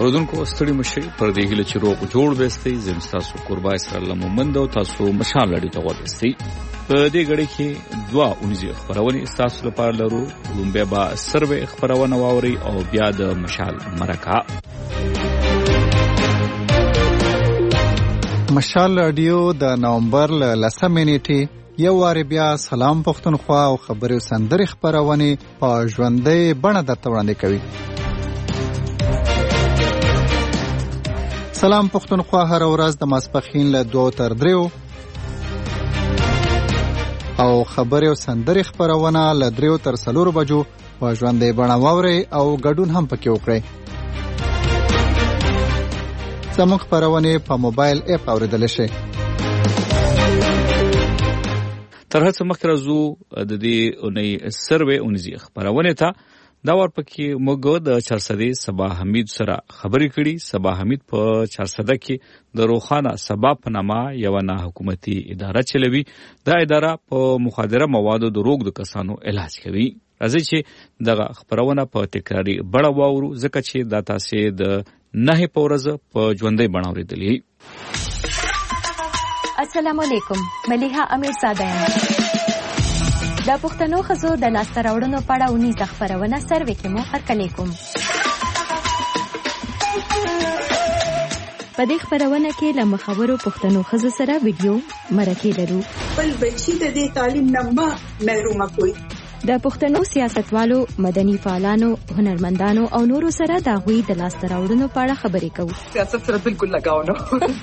اوردونکو ستړي مشي پر دې هله چې روغ جوړ وستي زم تاسو قربای سره لمومند او تاسو مشال لري ته ورسي په دې غړي کې دوا اونځي خبرونه تاسو لپاره لرو لومبه با سروي خبرونه واوري او بیا د مشال مرکه مشال رادیو د نومبر ل 10 نیټه یو وار بیا سلام پښتونخوا او خبرو سندري خبرونه په ژوندۍ بڼه درته وړاندې کوي. سلام پښتونخوا هر ورځ د ماسپخین له 2 تر 3 او خبرو سندري خبرونه له 3 تر 4 بجو په ژوندۍ بڼه واوري او ګډون هم پکې وکړي. زموږ خبرونه په موبایل اپ اوریدل شي. تر هڅه مخکې راځو د دې اونۍ سروي اونځي خبرونه ته دا ورپکې موږ د چارسدي صبا حمید سره خبرې کړي. صبا حمید په چارسده کې د روخانه سبا په نامه یو نه حکومتي اداره چلوي. دا اداره په مخدره موادو د روغ د کسانو علاج کوي. راځي چې دغه خبرونه په تکراری بڑا واورو ځکه چې دا تاسو د نه پورزه په ژوندۍ بڼاورېدلې. السلام علیکم، ملیحه امیر زاده یم. د پښتنو ښځو د لاسته راوړنو په اړه اونیزه خپرونه سروي کې مو هرکلی کوم. په دې خپرونه کې له مخورو پښتنو ښځو سره ویډیو مرکې لرو. بل بچی د دې تعلیم نه محرومه کوي. د پښتنو سیاستوالو، مدني فعالانو، هنرمندانو او نورو سره د هغوی د لاسته راوړنو په اړه خبرې کوو. سیاست سره بالکل لګاو نه.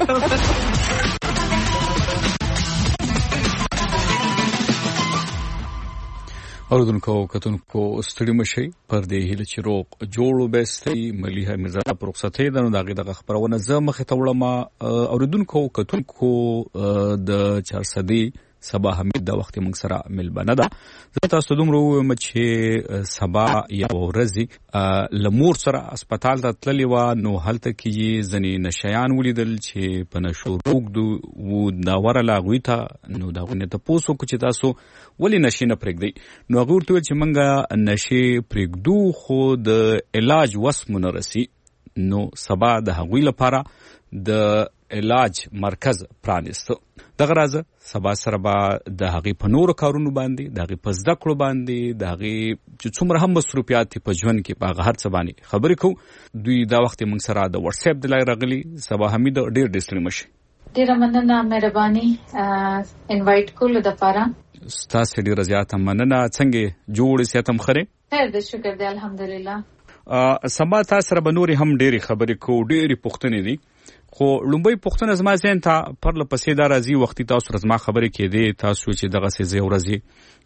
اوردونکو کتونکو ستړي مشي پر دې هله چې روغ جوړو بستي ملیحه مرزا پر رخصتې دنو دغه خبرونه زه مخه توړم. اوردونکو کتونکو د چارسدي صبا حمید د وخت موږ سره ملبنه ده. زه تاسو دومره وایم چې صبا یو ورځي لمور سره هسپتال ته تللی و، نو هلته کې ځنې نشیان ولیدل چې په نشو روږدو و دا ورله هغوی ته نو د هغوی نه تپوس وکړو چې تاسو ولې نشې نه پرېږدئ. نو هغوی ورته ویل چې موږ نشې پرېږدو خو د علاج وس مو نه رسي. نو سبا د هغوی لپاره د علاج مرکز پرانیسته. دغه راځه سبا سره به د هغې په نورو کارونو باندې، د هغې په زده کړو باندې، د هغې چې څومره هم مصروفیات دي په ژوند کې په هغه هر څه باندې خبرې کوو. دوی دا وخت موږ سره د واتس اپ د لارې راغلي. صبا حمید ډېر ستړي مشي. ډېره مننه، مهرباني انوایټ کولو دپاره. ستاسې ډېره زیاته مننه. څنګه جوړې صحت هم ښه دی؟ خیر دی، شکر دی، الحمدلله. سبا تاسو سره به نورې هم ډېرې خبرې کوو، ډېرې پوښتنې دي. خو لومبۍ پوښتنه زما ذهن ته پرله پسې دا راځي، وختي تاسو سره زما خبرې کېدې، تاسو چې دغسې زه یو ورځې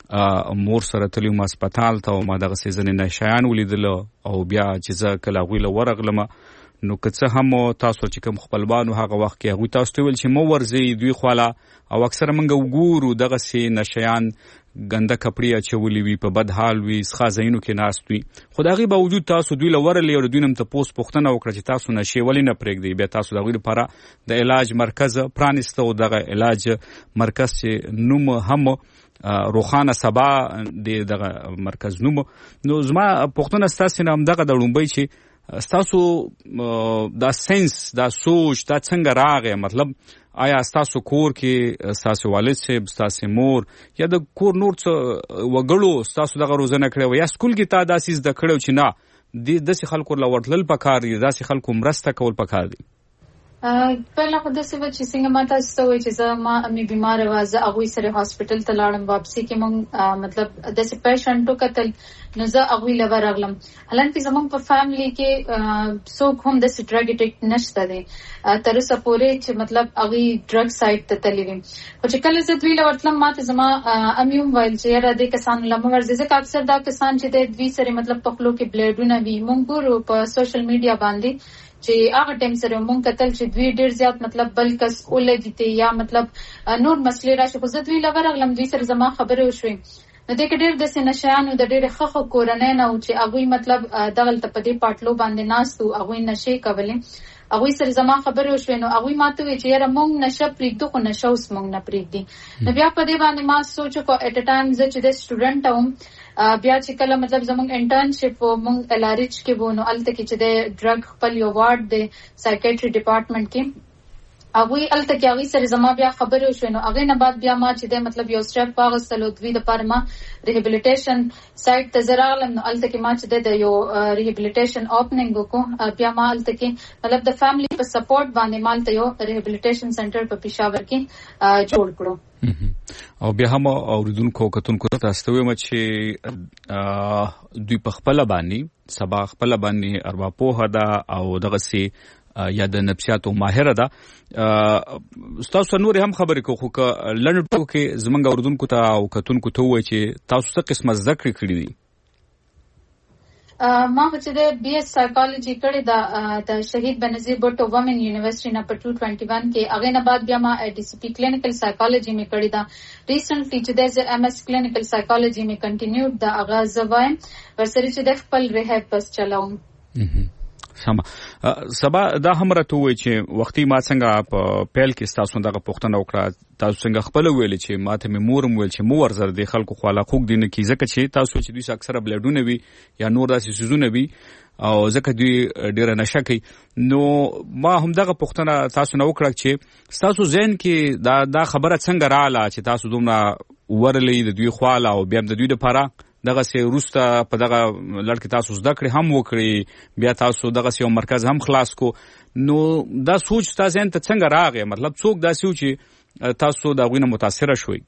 مور سره تللی وم هسپتال ته او ما دغسې ځینې نشیان ولیدله او بیا چې زه کله هغوی له ورغلمه نو که څه هم تاسو چې کوم خپلوانو هغه وخت کې هغوی تاسو ته ویل چې مه ورځئ دوی خواله، او اکثره موږ وګورو دغسې نشیان ګنده کپړې اچولي وي، په بد حال وي، څښا ځایونو کې ناست وي. خو د هغې باوجود تاسو دوی له ورغلې او د دوی نه هم تپوس پوښتنه وکړه چې تاسو نشې ولې نه پرېږدئ. بیا تاسو د هغوی لپاره د علاج مرکز پرانیسته او دغه علاج مرکز چې نوم هم روخانه سبا دغه مرکز نوم. نو زما پوښتنه ستاسې نه همدغه د لومبۍ چې ستاسو دا سنس، دا سوچ دا څنګه راغی؟ مطلب آیا ستاسو کور کې ستاسو والد صاحب، ستاسو مور یا د کور نور څه وګړو ستاسو دغه روزنه کړې وه، یا سکول کې تا داسې زده کړی چې نه داسې خلکو له ورتلل پکار دي، داسې خلکو مرسته کول پکار دي؟ पहिला خو داسې وه چې څنګه ما تاسو ته وایي چې زه ما امي بیماره وه، زه هغوی سره هاسپټل ته لاړم، واپسي کې مونږ مطلب داسې پیشنټ وکتل، نو زه هغوی له ورغلم. حالانکې زمونږ په فیملي کې څوک هم داسې ډرګ اډکټ نشته دی تر اوسه پورې چې مطلب هغوی ډرګ سایډ ته تللي وي. خو چې کله زه دوی له ورتلم ما ته زما امي هم ویل چې یاره دې کسانو له مه ورځئ، ځکه اکثر دا کسان چې دی دوی سره مطلب په خولو کې بلیډونه وي. مونږ ګورو په سوشل میډیا باندې چې هغه ټایم سره مونږ کتل چې دوی ډېر زیات مطلب بل کس ولګي ته یا مطلب نور مسلې راشي. خو زه دوی له ورغلم، دوی سره زما خبرې وشوې. نو دې کې ډېر داسې نشیانو د ډېرې ښه کورنۍ نه و چې هغوی مطلب دغلته په دې پاټلو باندې ناست وو، هغوی نشې کولې. هغه سره زما خبرې وشوې نو هغه ماته وی چې یاره مونږ نشه پریږدو خو نشه اوس مونږ نه پریږدي نو بیا په دې باندې ما سوچ کو اټ ا ټایم زه چې د سټوډنټ وم بیا چې کله مطلب زمونږ انټرنشپ مونږ الارچ کې وو نو الته کې چې د ډرګ خپل یو وارډ د سایکیټری ډپارټمنټ کې هغه الته کې هغه سره زما بیا خبرې وشوې نو هغه نه بعد بیا ما چې د مطلب یو سټپ واغستلو دوی د پاره ما ریهابلیټیشن سایت ته زراغلم نو الته کې ما چې د یو ریهابلیټیشن اوپننګ وکړو بیا ما الته کې مطلب د فیملی په سپورټ باندې مالته یو ریهابلیټیشن سنټر په پېښور کې جوړ کړو او بیا هم اوریدونکو کتونکو ته تاسو وایم چې دوی په خپل باندې سبا خپل باندې ارواپوه ده او دغه سي یا د نفسیاتو ماهره ده تاسو نور هم خبرې کوو خو لنډ ټکو زمونږ اوریدونکو ته او کتونکو ته وایي چې تاسو څه قسمه زده کړې کړې دي ما چې د بی ایس سایکالوجي کړې ده د شهید بنظیر بوټو وومن یونیورسيټي نه په 221 کې هغه نه بعد بیا ما ډي سي پی کلینیکل سایکالوجي می کړې ده ریسنټلی چې د ام ایس کلینیکل سایکالوجي می کنټینیوډ د هغه زوایم ورسره چې د خپل ریهاب بس چلاوم سبا دا هم راته وای چې وختي ما څنګه په پیل کې تاسو دغه پوښتنه وکړه تاسو څنګه خپل ویل چې ماته مې مورم ویل چې مور زر د خلکو خواله خوګ دینه کی ځکه چې تاسو چې دوی اکثره بلډونه وي یا نور داسې سيزونه وي او ځکه دوی ډیره نشه کوي نو ما هم دغه پوښتنه تاسو نه وکړه چې تاسو ذهن کې دا خبره څنګه رااله چې تاسو دومره ورلې د دوی خواله او بیا د دوی لپاره دغه سي روسته په دغه لړ کې تاسو زده کړې هم وکړي بیا تاسو دغه سي مرکز هم خلاص کو نو دا سوچ تاسو ته څنګه راغی مطلب څوک دا سوچ تاسو دا غوینه متاثر شوي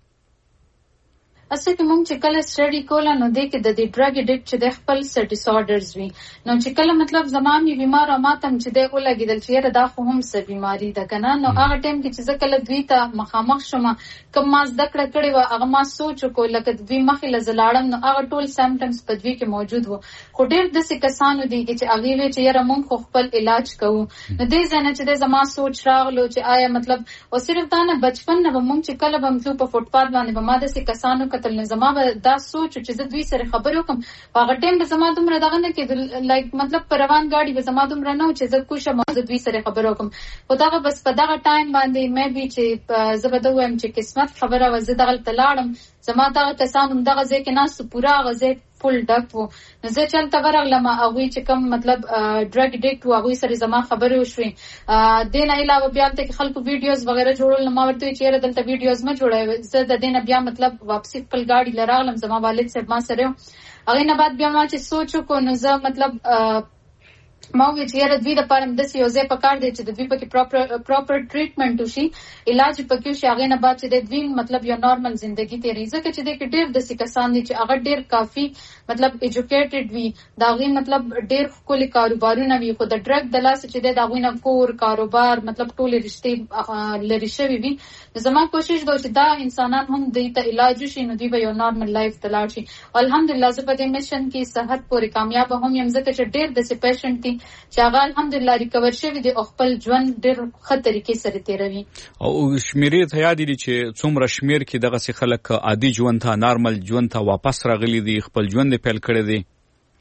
اصل کې مونږ چې کله سټډي کوله نو د کې د ډرګ اډیکټ چې د خپل سر ډیساردرز وي نو چې کله مطلب زمامي بیمار او ماتم چې د ولګیدل چې دا خو هم څه بیماری ده کنه نو هغه ټیم کې چې کله دوی ته مخامخ شوم کوم ما زده کړې کړې و هغه ما سوچ کو لکه دوی مخې لزلاړم نو هغه ټول سمپټمز په دوی کې موجود وو خو ډېر د څه کسانو دي چې هغه وی چې یاره مونږ خپل علاج کوو نو دې ځنه چې د زما سوچ راغلو چې آیا مطلب او صرف دا نه بچپن نه مونږ چې کله بمتلو په فوټپات باندې به ما د څه کسانو کتل نه زما دا سوچ چې زه دوی سره خبرې وکم هغه ټیم به زما دومره دغه نه کېدل لایک مطلب پر روان گاډي به زما دومره نه چې زه کوشم زه دوی سره خبرې وکم خو دغه بس په دغه ټایم باندې مې بي چې زه به دوه وایم چې قسمت خبره و زه دغه تلاړم زما دغه کسانو دغه ځکه ناس پورا غزه فل ډک وو نو زه چلته ورغلم هغه چې کوم مطلب ډرګ اډیکټ وو هغه سره زما خبرې وشوي دین علاوه بیا ته خلکو ویډیوز وغیرہ جوړول نو ما ورته چې دلته ویډیوز ما جوړوي زه د دینه بیا مطلب واپسی خپل گاډي لراغلم زما والد صاحب ما سره هغه نه بعد بیا ما چې سوچو کو نو زه مطلب ما وی چې یاره دوی د پاره د سیوزه په کار دی چې د دوی په پراپر ټریټمنټ وشي علاج پکې شي هغه نه بعد چې د دوی مطلب یو نارمل ژوندۍ تیری ځکه چې د ډېر د سکسان دي چې هغه ډېر کافي مطلب ایجوکیټډ وي دا غي مطلب ډېر خپل کاروبارونه وي خو د ډرګ د لاس چې د غوینه کور کاروبار مطلب ټول رشتې لري شوی وي زما کوشش دوی چې دا انسانان هم د ته علاج شي نو دوی به یو نارمل لایف تلاړ شي الحمدلله زه په دې میشن کې صحت پورې کامیاب هم یم ځکه چې ډېر د پیشنټ دي چې هغه الحمدلله ریکور شوی دی او خپل ژوند ډېر ښه طریقې سره تیروي او شمیرې ته یاد دي چې څومره شمیر کې دغه سي خلک عادي ژوند ته نارمل ژوند ته واپس راغلي دي خپل ژوند پیل کړی دی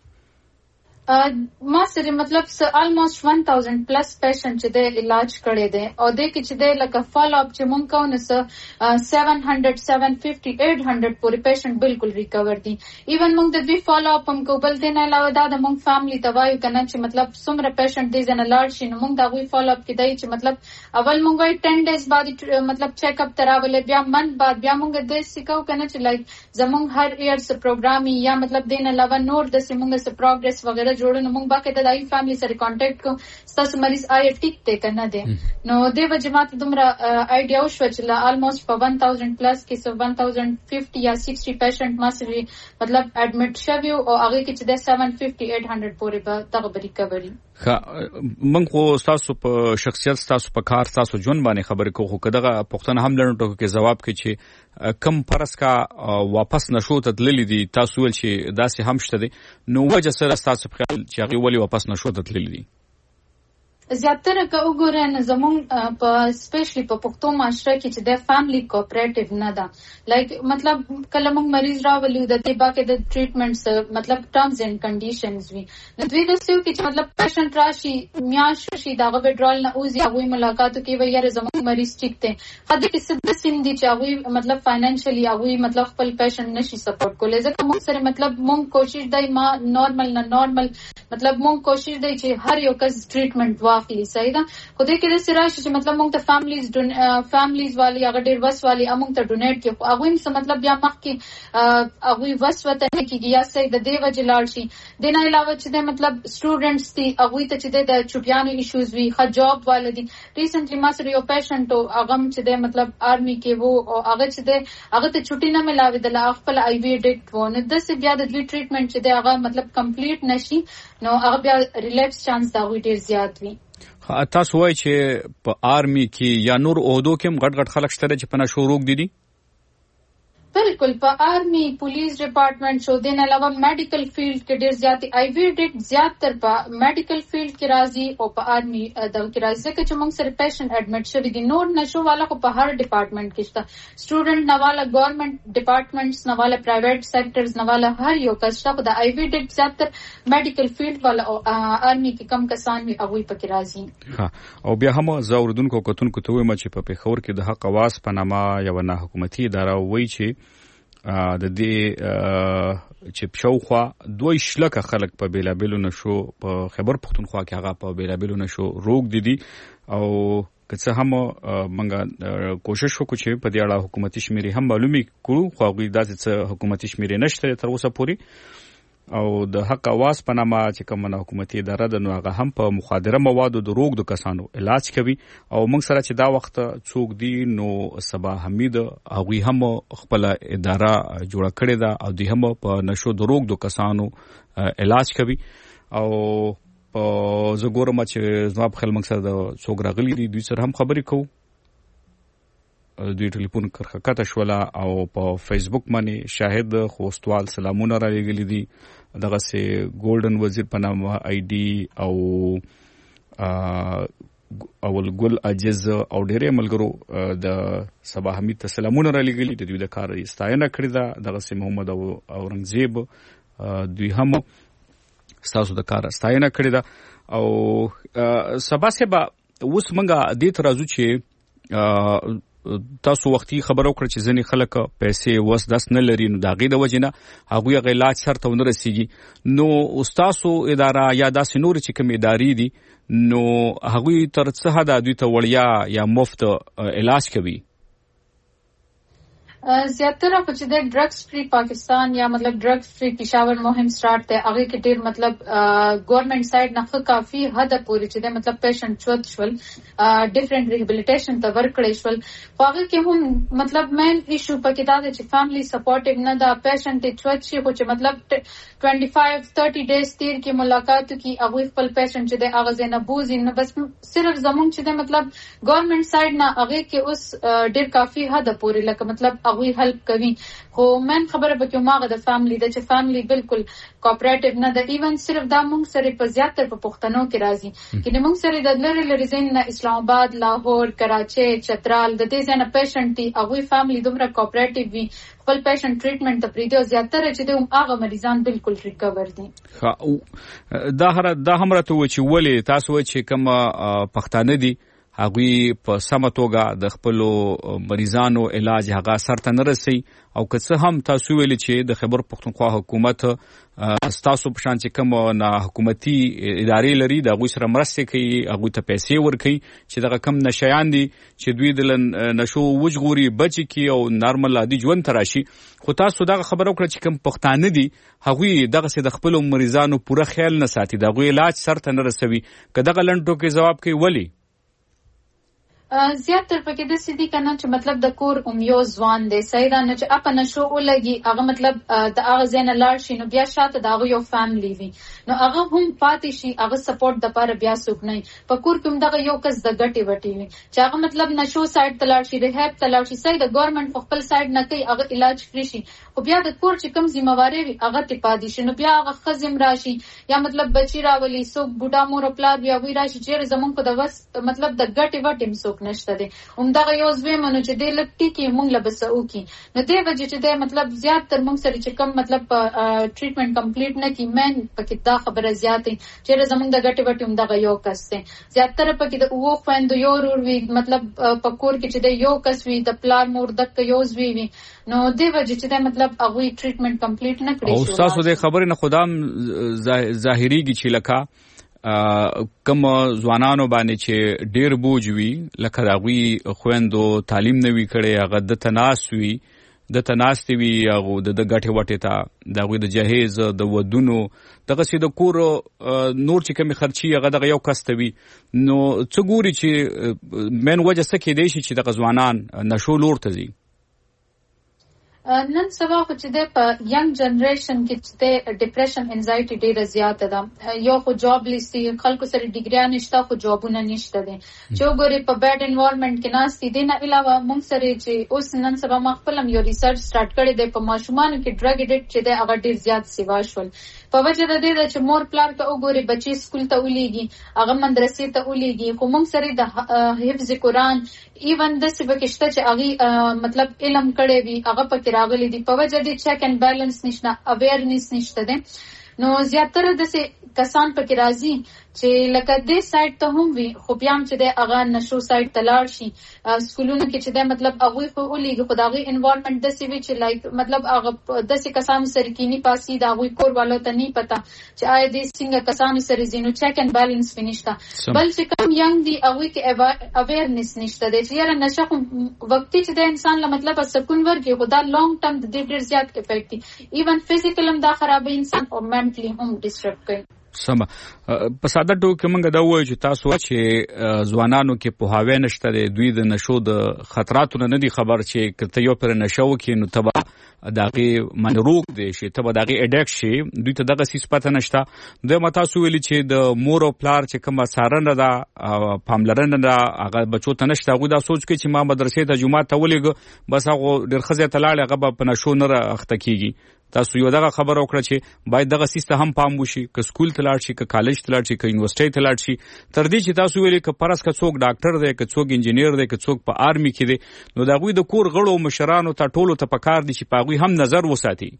ما سره مطلب almost 1000 plus patient چې د علاج کړي دي او د کې چې د لکه فالو اپ چې مونږ کوو نو 700 750 800 پورې patient بالکل ریکور دي ایون مونږ د دې فالو اپ هم کوبل دي نه علاوه دا د مونږ فیملی ته وایو کنه چې مطلب څومره patient دي زنه لاړ شي نو مونږ دا وی فالو اپ کې دی چې مطلب اول مونږ وای 10 days بعد مطلب چیک اپ تراول بیا من بعد بیا مونږ د سکو کنه چې لایک زمونږ هر ایئر س پروګرامي یا مطلب دین علاوه نور د سیمونږ س پروګرس وغیرہ جوړو موږ باقاعده دای فیملی سره کانټیکټ کو تاسو مریض آی ټیک ته کنه دي نو د وجمات دومره آیډیا وشو چې لا almost for 1000 plus کې so 1050 یا 60 پیشنټ ما سره مطلب اډمټ شوی او هغه کې چې د 750 800 پورې به دغه ریکوري من خو تاسو په شخصیت تاسو په کار تاسو جون باندې خبرې کوو کداغه پښتنه هم لرونکو کې جواب کې چې کم فرض کا واپس نشو ته تللی دي تاسو ول چې داسې هم شته دي نو وجه سره تاسو په خیال چې هغه ولی واپس نشو ته تللی دي زیاتره که وګورئ نو زموږ په سپیشلی په پښتو معاشره کې چې د فیملی کوپریټیو نه ده لایک مطلب کله موږ مریض راولو د دې باکې د ټریټمنټس مطلب ټرمز اینڈ کنډیشنز وي نو دوی د سیو کې چې مطلب پیشنټ راشي میاش شي دغه وډرال نه اوزي هغه ملاقاتو کې وي یاره زموږ مریض ټیک دی خدای کې څه سیم دي چې هغه مطلب فاینانشلی هغه مطلب خپل پیشنټ نشي سپورټ کولای ځکه موږ سره مطلب موږ کوشش دی ما نارمل نه نارمل مطلب موږ کوشش دی چې هر یو کس ټریټمنټ واخلي صحیح ده خو دې کې د سراشي چې مطلب موږ ته فیملیز والی هغه ډیر وس والی موږ ته ډونیټ کې خو هغه څه مطلب بیا مخ کې هغه وس وته کېږي یا صحیح د دې وجه لاړ شي د نه علاوه چې د مطلب سټوډنټس دي هغه ته چې د چټیانو ایشوز وي ښه جاب والدي ریسنټلی ما سره یو پیشنټ او هغه چې د مطلب آرمی کې وو او هغه چې د هغه ته چټي نه ملاوي د خپل آی وی ډیکټ وونه د څه بیا د دوی ټریټمنټ چې د هغه مطلب کمپلیټ نشي نو هغه بیا ریلیپس چانس دا ډیر زیات وي تاسو وایي چې په آرمی کې یا نور عہدو کې هم غټ غټ خلک شته چې په نشو روک دي بالکل په آرمی پولیس ډپارټمنټ شو دین علاوه میډیکل فیلډ کې ډیر زیات آی وی ډیټ زیات تر په میډیکل فیلډ کې راځي او په آرمی دغه کې راځي چې موږ سره پیشنټ اډمټ شوی دي نور نشو والا خو په هر ډپارټمنټ کې شته سټوډنټ نواله ګورنمنت ډپارټمنټس نواله پرایویټ سېکټرز نواله هر یو کس شته د آی وی ډیټ زیات تر میډیکل فیلډ والا آرمی کې کم کسان وي هغه پکې راځي ها او بیا هم زه اوردونکو کتونکو ته وایم چې په پیښور کې د حق اواز په نامه یو نه حکومتي اداره وایي چې د دې چې شاوخوا 2 شلکه خلک په بیلابلو نشو په خیبر پختونخوا کې هغه په بیلابلو نشو روک دي او که څه هم موږ کوشش وکړو چې په دې اړه حکومتي شمیرې هم معلومي کړو خو هغه داسې څه حکومتي شمیرې نشته تر اوسه پورې او د حق اواز په نامه چې کومه حکومتي اداره ده نو هغه هم په مخدره موادو د روغ د کسانو علاج کوي او موږ سره چې دا وخت څوک دی نو صبا حمید هغه هم خپل اداره جوړه کړې ده او د هم په نشو د روغ د کسانو علاج کوي او په زګورم چې زما په خل موږ سره د څوک راغلي دي دوی سره هم خبرې کوو دوی ټلیفون کرخکته شوله او په فیسبوک باندې شاهد خوستوال سلامونه را لګلې دي دغه سه ګولډن وزیر په نامه آی ډي او اول ګل عجز او ډېرې ملګرو د صباح حمید ته سلامونه را لګلې د دوی د کار ستاینه کړې ده دغه سه محمد او اورنګزیب دوی هم تاسو د کار ستاینه کړې ده او سبا سبا اوس منګه دې ترازو چې تاسو وختي خبرو کړ چې ځنې خلک پیسې وس داس نه لري نو دا غي د وجنه هغه غي علاج سره ونه رسیږي نو استادو اداره یا داسې نور چې کوم ادارې دي نو هغه تر څه حد دوی ته وړیا یا مفت علاج کوي زیاتره خو چې د ډرګز فری پاکستان یا مطلب ډرګز فری پېښور مهم سٹارټ دی هغه کې ډیر مطلب ګورنمنت سایډ نه کافي حد پورې چې د مطلب پیشنټ چوت شول ډیفرنٹ ریهابلیټیشن ته ورکړې شول هغه کې هم مطلب مین ایشو پکې دا دی چې فیملی سپورټیو نه دا پیشنټ چوت شي خو چې مطلب 25-30 ډیز تیر کې ملاقات کی هغه خپل پیشنټ چې د اغاز نه بوزي نه بس صرف زمون چې د مطلب ګورنمنت سایډ نه هغه کې اوس ډیر کافي حد پورې لکه مطلب هغه هیلپ کوي خو من خبره به کوم هغه د فیملی د چې فیملی بالکل کوپریټیو نه د ایون صرف دا مونږ سره په زیاتره په پښتنو کې راځي کله مونږ سره د لری زین اسلام آباد لاهور کراچي چترال د دې ځنه پیشنټ دی هغه فیملی دومره کوپریټیو وي خپل پیشنټ ټریټمنټ ته پریدو زیاتره چې د هغه مریضان بالکل ریکور دي دا هم راته و چې ولې تاسو چې کوم پښتانه دي هغه په سمه توګه د خپل مریضانو علاج هغه سرته نه رسي او که څه هم تاسو ویل چې د خیبر پختونخوا حکومت تاسو په شان چې کوم نه حکومتي ادارې لري د هغه سره مرسته کوي هغه ته پیسې ورکوي چې دغه کم نشيان دي چې دوی د نشو وجغوري بچي کی او نارمل عادي ژوند تراشي خو تاسو دغه خبرو کړ چې کوم پښتانه دي هغه دغه سي د خپل مریضانو پوره خیال نه ساتي دغه علاج سرته نه رسوي که دغه لنډو کې جواب کوي ولی زیاتره پکې د سړي کنه چې مطلب د کور یو ځوان دی سیدا نه چې اپ نشو ولګي هغه مطلب د هغه زین لاړ شي نو بیا شاته د هغه یو فیملی وي نو هغه هم پاتې شي هغه سپورټ د لپاره بیا څوک نه په کور کې دغه یو کس د ګټي وټي وي چې هغه مطلب نشو سایډ تلاړ شي ریهاب تلاړ شي سیدا ګورنمنت په خپل سایډ نه کوي هغه علاج کړی شي خو بیا د کور چې کوم ذمہواری وي هغه ته پاتې شي نو بیا هغه خزم راشي یا مطلب بچی راولي څوک بوډا مور پلار بیا وی راشي چې زمونږ په د وس مطلب د ګټي وټیم څوک نشته دی همدغه یو ځوی منو چې دې لټی کې مونږ لبسو کی نو دې وجه چې دې مطلب زیات تر مونږ سره چې کم مطلب ټریټمنټ کمپلیټ نه کی مین پکې دا خبره زیاتې چې زمونږ د ګټي وټي همدغه یو کس دی زیات تر پکې د وو خويند یو ور وی مطلب پکور کې چې د یو کس وی د پلار مور دک یو ځوی وی نو دې وجه چې دې مطلب هغه ټریټمنټ کمپلیټ نه کړی او تاسو د خبرې نه خدام ظاهريږي چې لکه کوم ځوانانو باندې چې ډیر بوج وي لکه داوی خويندو تعلیم نه وی کړي هغه د تناسوي د تناستي وی هغه د غټه وټه تا داوی د جهیز د ودونو دغه سي د کور نور چې کمی خرچي هغه دغه یو کستوي نو څه ګوري چې من وجه سکه دی چې د ځوانان نشو لور ته زی نن سبا خو چې د په ینګ جنریشن کې چې د ډیپریشن انزایټي ډیره زیاته ده یو خو جاب لیستي خلکو سره ډیګریا نشته خو جابونه نشته دي چې وګوري په بیډ انوایرنمنت کې ناشتي دي نه علاوه موږ سره چې اوس نن سبا مخفلم یو ریسرچ سٹارټ کړی دی په ماشومان کې ډرګ اډیکټ چې د هغه ډیر زیات سیوا شول په وجه د دې چې مور پلار ته وګوري بچي سکول ته ولېږي هغه مدرسې ته ولېږي خو موږ سره د حفظ قرآن ایون د څه بکشته چې هغه مطلب علم کړي وي هغه پکې راغلي دي په وجه د چیک اینڈ بیلنس نشته اویرنس نشته ده نو زیاتره د کسان پکې راځي چې لکه دې سایت ته هم وي خو بیا هم چې د هغه نشو سایت ته لاړ شي سکولونو کې چې د مطلب هغه خو ولېږي خو د هغه انوایرنمنت د سی وی چې لایک مطلب هغه د سی کسانو سره کینی پاسي د هغه کور والو ته نه پتا چې آیا دې څنګه کسانو سره زینو چیک اینڈ بیلنس فنیشتا بل چې کوم ینګ دی هغه کې اویرنس نشته د چې یاره نشه وختي چې د انسان له مطلب سکون ورګي خو دا لانګ ټرم د ډیر زیات افیکټ دی ایون فزیکل هم دا خرابې انسان او منټلی هم ډیسټرب کوي سم په ساده ټکو موږ دا وایو چې تاسو چې ځوانانو کې په هاوی نشته د دوی د نشو د خطراتو نه دي خبر چې کته یو پر نشو کې نو تبا داغه منروق دي شي تبا داغه اډیکټ شي دوی ته دغه سیس پته نشته د متاسو ویلي چې د مور او پلار چې کوم سارنه دا پاملرنه دا هغه بچو ته نشته هغه دا سوچ کوي چې ما مدرسې ته جمعه ته ولېګ بس هغه ډېر خزه تلاړ هغه په نشو نه اخته کیږي تاسو یو دغه خبر وکړه چې باید دغه سیستم هم پام وشي که سکول تلاړ شي که کالج تلاړ شي که یونیورسيټي تلاړ شي تر دې چې تاسو ویلي که پرس که څوک ډاکټر دی که څوک انجینیر دی که څوک په آرمي کې دی نو دا غوي د کور غړو مشرانو ته ټولو ته پکار دي چې پاغوي هم نظر وساتي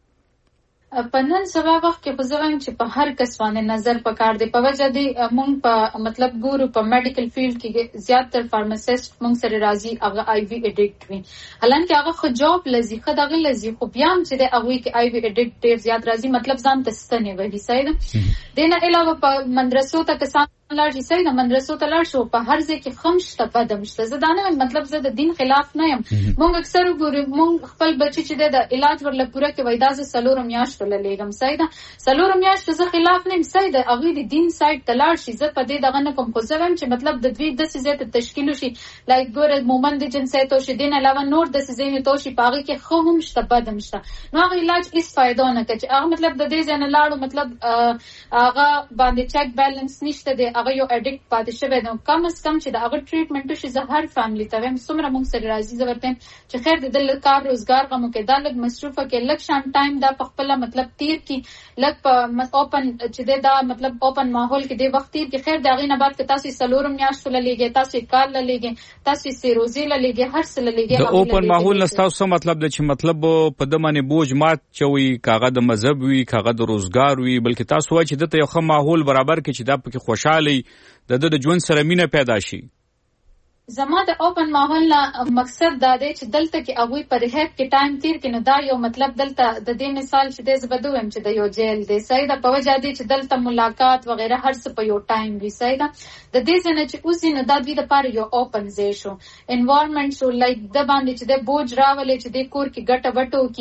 په نن سبا وخت کې خو زه وایم چې په هر کس باندې نظر پکار دی په وجه دی مونږ په مطلب ګورو په میډیکل فیلډ کې زیاتره فارماسیست مونږ سره راځي هغه آی وی اډیکټ وي حالانکه هغه خو جاب لذي خدغه لذي خو بیا هم چې د هغه کې آی وی اډیکټ ډیر زیات راځي مطلب ځان ته ستنه وي صحیح دینه علاوه په مدرسو ته کسان لاړ شي صحیح د مدرسو ته لاړ شو په هر ځای کې خمشته پدمشته زه دا نه مطلب زه د دین خلاف نه یم مونږ اکثر ګورو مونږ خپل بچی چې د علاج ورله پوره کې وای دا زه سلور میاشتو لګم صحیح دا سلور میاشتو زه خلاف نه یم صحیح د هغه د دین سایت ته لاړ شي زه په دې دغه نه کوم خو زه وایم چې مطلب د دوی د سیزه ته تشکیل شي لایک ګور مومن د جنسیت او شي دین علاوه نور د سیزه ته شي پاغه کې خو هم شته پدمشته نو هغه علاج هیڅ فائدہ نه کوي هغه مطلب د دې ځنه لاړو مطلب هغه باندې چیک بیلنس نشته دی هغه یو اډیکټ پاتې شوی نو کم از کم چې د هغه ټریټمنټ شي زه هر فیملی ته هم څومره موږ سره راځي زه ورته چې خیر د دل کار روزګار غمو کې دا لږ مصروفه کې لږ شان ټایم دا په خپل مطلب تیر کې لږ په اوپن چې دا مطلب اوپن ماحول کې دی وخت تیر کې خیر دا غي نه بعد کې تاسو سلورم میاشتو لګي تاسو کال لګي تاسو سیروزي لګي هر څه لګي د اوپن ماحول نستاسو مطلب د چې مطلب په دمنه بوج مات چوي کاغه د مذهب وي کاغه د روزګار وي بلکې تاسو وایي چې دته یو ښه ماحول برابر کې چې دا پکې خوشاله د ژوند سره مینه پیدا شي زما د اوپن ماحول نه مقصد دا دی چې دلته کې هغوی په ریهاب کې ټایم تیر کړي نو دا یو مطلب دلته د دې مثال چې د زبدو هم چې د یو جیل دی صحیح ده په وجه دی چې دلته ملاقات وغیرہ هر څه په یو ټایم وي صحیح ده د دې څنګه چې اوس نو دا دوی لپاره یو اوپن ځای شو انوایرنمنت شو لایک د باندې چې د بوج راولې چې د کور کې ګټه وټو کی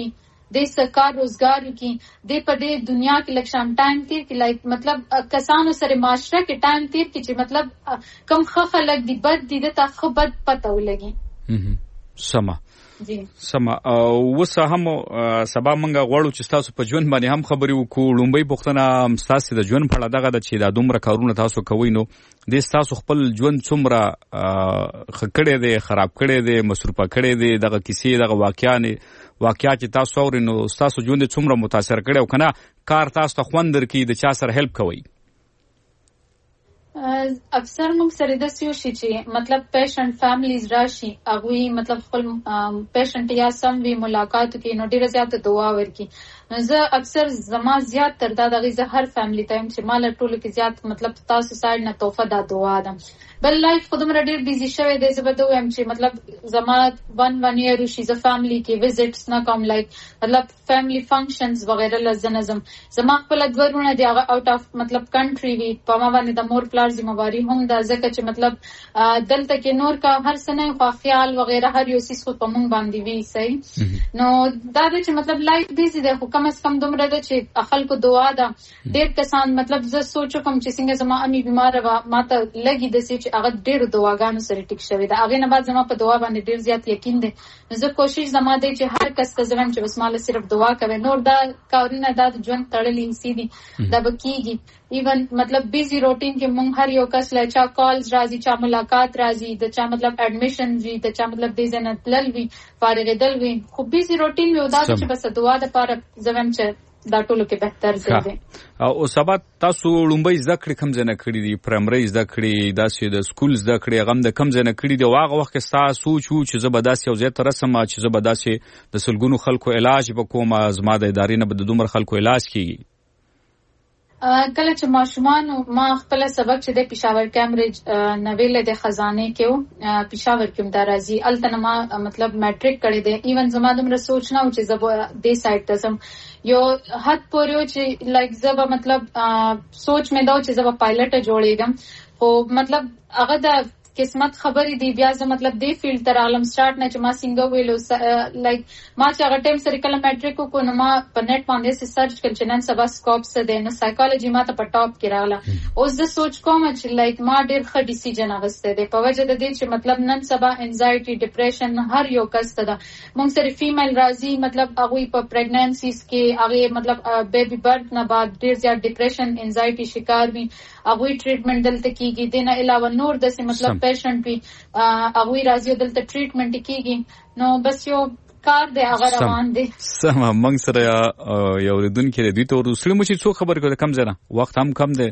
د سرکار روزګار کی د په دې دنیا کې لکشان ټایم تیر کې لایک مطلب کسانو سره معاشره کې ټایم تیر کې چې مطلب کم خلک دی بد دي د تا خبر پته ولګي سما سما وسه هم سبا منګه غواړو چې تاسو په ژوند باندې هم خبرې وکړو. لومبۍ پوښتنه تاسو د ژوند په اړه دغه د چې دا دومره کارونه تاسو کوي نو د تاسو خپل ژوند څومره خکړې دي خراب کړي دي مصروفه کړي دي دغه کیسې دغه واقعات چې تاسو اورئ نو تاسو ژوند څومره متاثر کړي او کنه کار تاسو ته خوند درکې د چا سره هیلپ کوي؟ اکثر موږ سره د سیو شي چې مطلب پیشنټ فیملیز راشي هغه مطلب خپل پیشنټ یا سم وی ملاقات کې نو ډیره زیاته دعا ورکي. زه اکثر زما زیات تر دا دغه زه هر فیملی ټایم چې مال ټولو کې زیات مطلب تاسو سایډ نه توفه دا دعا ده. بل لایف خودم را ډیر بیزی شوی دی. زه به دویم چې مطلب زما 1 year شي زه فیملی کې وزټس نه کوم لایک مطلب فیملی فنکشنز وغیرہ لزنظم زما خپل دورونه دی هغه آوټ اف مطلب کنټری وی په ما باندې د مور پلار ذمہواری هم دا ځکه چې مطلب دلته کې نور کا هر سنه خو خیال وغیرہ هر یو سیس خو په مونږ باندې وی صحیح نو دا چې مطلب لایف بیزی دی خو کم از کم دومره ده چې خلکو دعا ده. ډیر کسان مطلب زه سوچ کوم چې څنګه زما امی بیمار و ماته لګي د سې چې هغه ډیر دعاګانو سره ټیک شوی ده. هغه نه بعد زما په دعا باندې ډیر زیات یقین ده. زه کوشش زما دی چې هر کس ته زم چې بس مال صرف دعا کوي نور دا کارونه دا ژوند تړلې سیدي دا بکیږي. ایون مطلب بیزی روټین کې مونږ هر یو کس له چا کالز راځي چا ملاقات راځي د چا مطلب اډمیشن وی د چا مطلب د زنت لل وی فارغ دل وی خو بیزی روټین وی دا چې بس دعا د پاره زم چې دا ټولو کې بهتر دی. او سبا تاسو لومبۍ زده کړې کوم ځای نه کړې دي؟ پرایمري زده کړې داسې د سکول زده کړې هغه د کوم ځای نه کړې دي او هغه وخت کې تاسو سوچ وو چې زه به داسې یو ځای ته رسم چې زه به داسې د سلګونو خلکو علاج وکوم زما د ادارې نه به د دومره خلکو علاج کیږي؟ کله چې ماشومان ما خپل سبق چې د پېښور کیمبرج نویل د خزانه کې پېښور کې مدارزي التنما مطلب میټریک کړی دی. ایون زما دومره سوچ نه و چې زه د سایت ته سم یو حد پورې چې لایک زه مطلب سوچ مې دا چې زه پایلټ جوړېږم خو مطلب هغه د قسمت خبرې دی بیا زه مطلب دی فیلډ تر عالم سٹارټ نه چې ما څنګه ویلو لایک ما چې هغه ټیم سره کله میټریک کو نو ما په نت باندې سرچ کړ چې نن سبا سکوپ څه دی نو سایکالوجي ما ته په ټاپ کې راغله. اوس زه سوچ کوم چې لایک ما ډېر ښه ډیسیژن اغسته دی په وجه د دې چې مطلب نن سبا انزایټي ډیپریشن هر یو کس ته ده. موږ سره فیمیل راځي مطلب هغه په پریګننسیز کې هغه مطلب بیبي برث نه بعد ډېر زیات ډیپریشن انزایټي شکار وي هغه ټریټمنټ دلته کیږي. دنه علاوه نور د مطلب پیشنټ وي هغه راځي دلته ټریټمنټ کیږي نو بس یو کار دی هغه روان دی. سم موږ سره یو ردون کې دوی ته ورسره مو چې څو خبر کړه کم زنه وخت هم کم دی.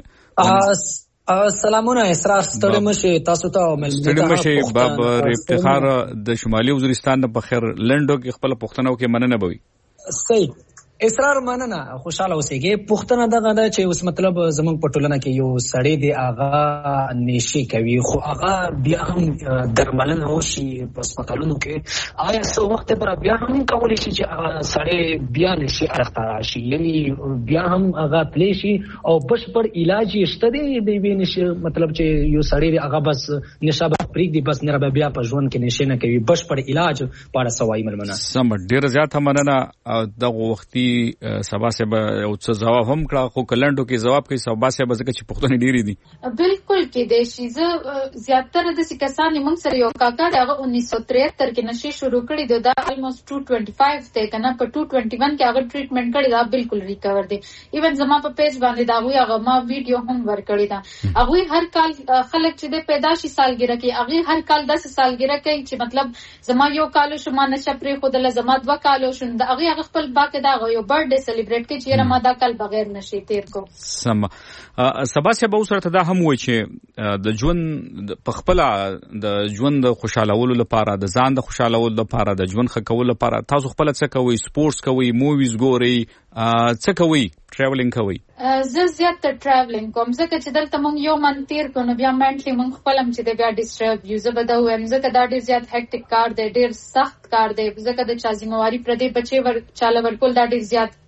سلامونه اسرار ستړي مشه تاسو ته ستړي مشه بابر افتخار د شمالي وزیرستان په خیر لندو کې خپل پښتنو کې مننه بوي. صحیح اسرار مننه خوشاله اوسېږي. پښتنه دغه دا چې اوس مطلب زمونږ په ټولنه کې یو سړی دی هغه نشي کوي خو هغه بیا هم درملنه وشي په هسپتالونو کې آیا څو وخت پر بیا هم کولی شي چې سړی بیا نشي اړخته راشي یعنی بیا هم هغه پلی شي او بشپړ علاج یې شته دی دی نشي مطلب چې یو سړی هغه بس نشه پرېږدي بس نه بیا په ژوند کې نشي نه کوي بشپړ علاج پاره سوای ملمنه. سم ډیر زیات مننه دغه وختي سبا سے او څه جواب هم کړه خو کلندو کې جواب کوي سبا سے به ځکه چې پښتون ډیری دي بالکل کې د شي زه زیاتره د کسان موږ سره یو کاکا دغه 1973 کې نشي شروع کړی دا almost 225 ته کنه په 221 کې هغه ټریټمنټ کړی دا بالکل ریکور دی. ایون زما په پیج باندې دا وی هغه ما ویډیو هم ور کړی دا هغه هر کال خلک چې د پیدایشي سالګره کې هغه هر کال 10 سالګره کوي چې مطلب زما یو کالو شما نشه پرې خود له زما 2 کالو شون دا هغه خپل باکه دا یو برډے سلیبریټ کې چې ما دا کال بغیر نشي تیر کو. سم سبا سے به سره دا هم وای چې د ژوند په خپل د ژوند خوشالولو لپاره د ځان د خوشالولو لپاره د ژوند ښه کولو لپاره تاسو خپل څه کوئ؟ سپورتس کوئ؟ موویز ګورئ؟ څه کوئ؟ ټریولینګ کوئ؟ زه زیات ټریولینګ کوم ځکه چې دلته مونږ یو من تیر کو نو بیا منټلی مونږ خپلم چې بیا ډیسټرب یو زه به دا وایم ځکه دا ډیر زیات هیکټیک کار دی ډیر سخت کار دی ځکه د چا ذمہواری پر دې بچي ور چاله ورکول دا ډیر زیات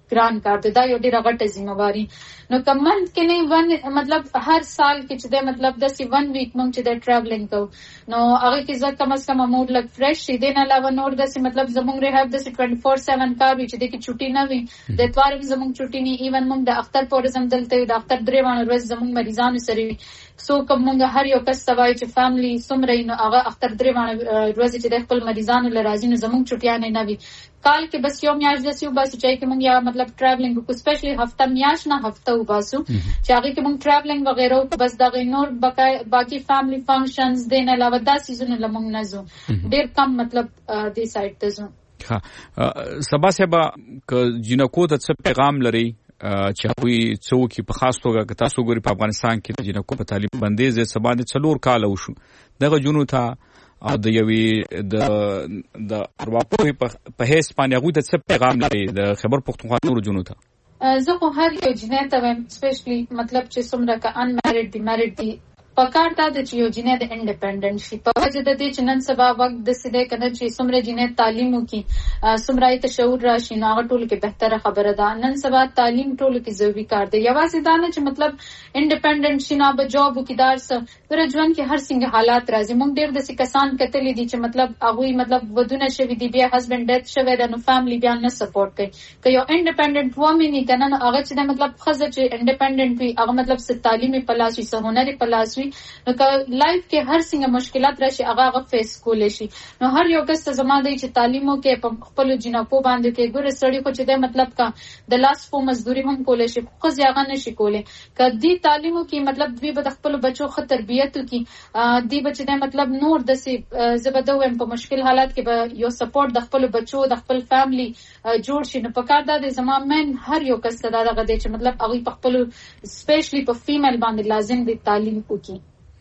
ګران کار دی. دا یو ډیره غټه ذمہواری. نو کمن کې نه مطلب هر سال کې چې د مطلب د 1 ویک مونږ چې د ټریولینګ کو نو هغه کې ځکه کم از کم موډ لګ فرش شي. دین علاوه نور د مطلب زمونږ ریهاب د 24/7 کار وی چې د کې چھٹی نه وي. د اتوار به زمونږ چھٹی نه ایون مونږ د اختر پورزم دلته د اختر درې وانه ورځ زمونږ مریضانو سره وي. سو کوم مونږ هر یو کس سوای چې فیملی سمره نو هغه اختر درې وانه ورځ چې د خپل مریضانو لرازي نو زمونږ چھٹیاں نه وي. کال کې بس یو میاش د سیو بس چې کې مونږ یا مطلب ټریولینګ کو سپیشلی هفته میاش نه هفته وباسو چې هغه کې مونږ ټریولینګ وغیرہ بس دا نور باقی فیملی فنکشنز دین علاوه دا سيزونه لمونږ نه زو ډیر کم مطلب دې سایت ته زو. ها سبا سبا ک جنکو ته څه پیغام لري چې هغوی څوک په خاص توګه که تاسو ګوري په افغانستان کې د جنکو په تعلیم بندیز سبا د 4 کال وشو دغه جنو ته او د یوې د ارواپوهې په هیڅ باندې هغوی ته څه پیغام لري د خبر پښتونخوا نورو جنو ته؟ زه خو هر یو جنې ته وایم سپیشلی مطلب چې څومره که انمیریډ دي میریډ دي پکار دا د چې یو جنې د انډیپندنٹ شي په وجه د دې چې نن سبا وخت د سیده کنه چې څومره جنې تعلیم وکي څومره ته شعور راشي نو هغه ټول کې بهتره خبره ده. نن سبا تعلیم ټول کې ضروري کار دی. یوازې دا نه چې مطلب انډیپندنٹ شي نه به جاب وکي دار څه پر ژوند کې هر څنګه حالات راځي. مونږ ډېر د کسان کتلې دي چې مطلب هغه مطلب ودونه شوی دی بیا هسبند ډیث شوی ده نو فیملی بیا نه سپورټ کوي. که یو انډیپندنٹ وومن نه کنه هغه چې مطلب خزه چې انډیپندنٹ وي هغه مطلب ست تعلیمي پلاس وي سه هنري پلاس وي نو لایف کې هر څنګه مشکلات راشي هغه فیس کولای شي. نو هر یو کس ته زما دی چې تعلیمو کې په خپل جنکو باندې کې ګوره سړی خو چې د مطلب کا د لاس په مزدوري هم کولای شي خو ځاګه نشي کولای. کدی تعلیمو کې مطلب دوی به خپل بچو خو تربیت وکي دی بچ د مطلب نور د سي زبده ويم په مشکل حالات کې به یو سپورټ د خپل بچو د خپل فیملی جوړ شي. نو پکار دا د زما من هر یو کس ته دا دغه دی چې مطلب هغه په خپل سپیشلی په فیمیل باندې لازم دی تعلیم وکي.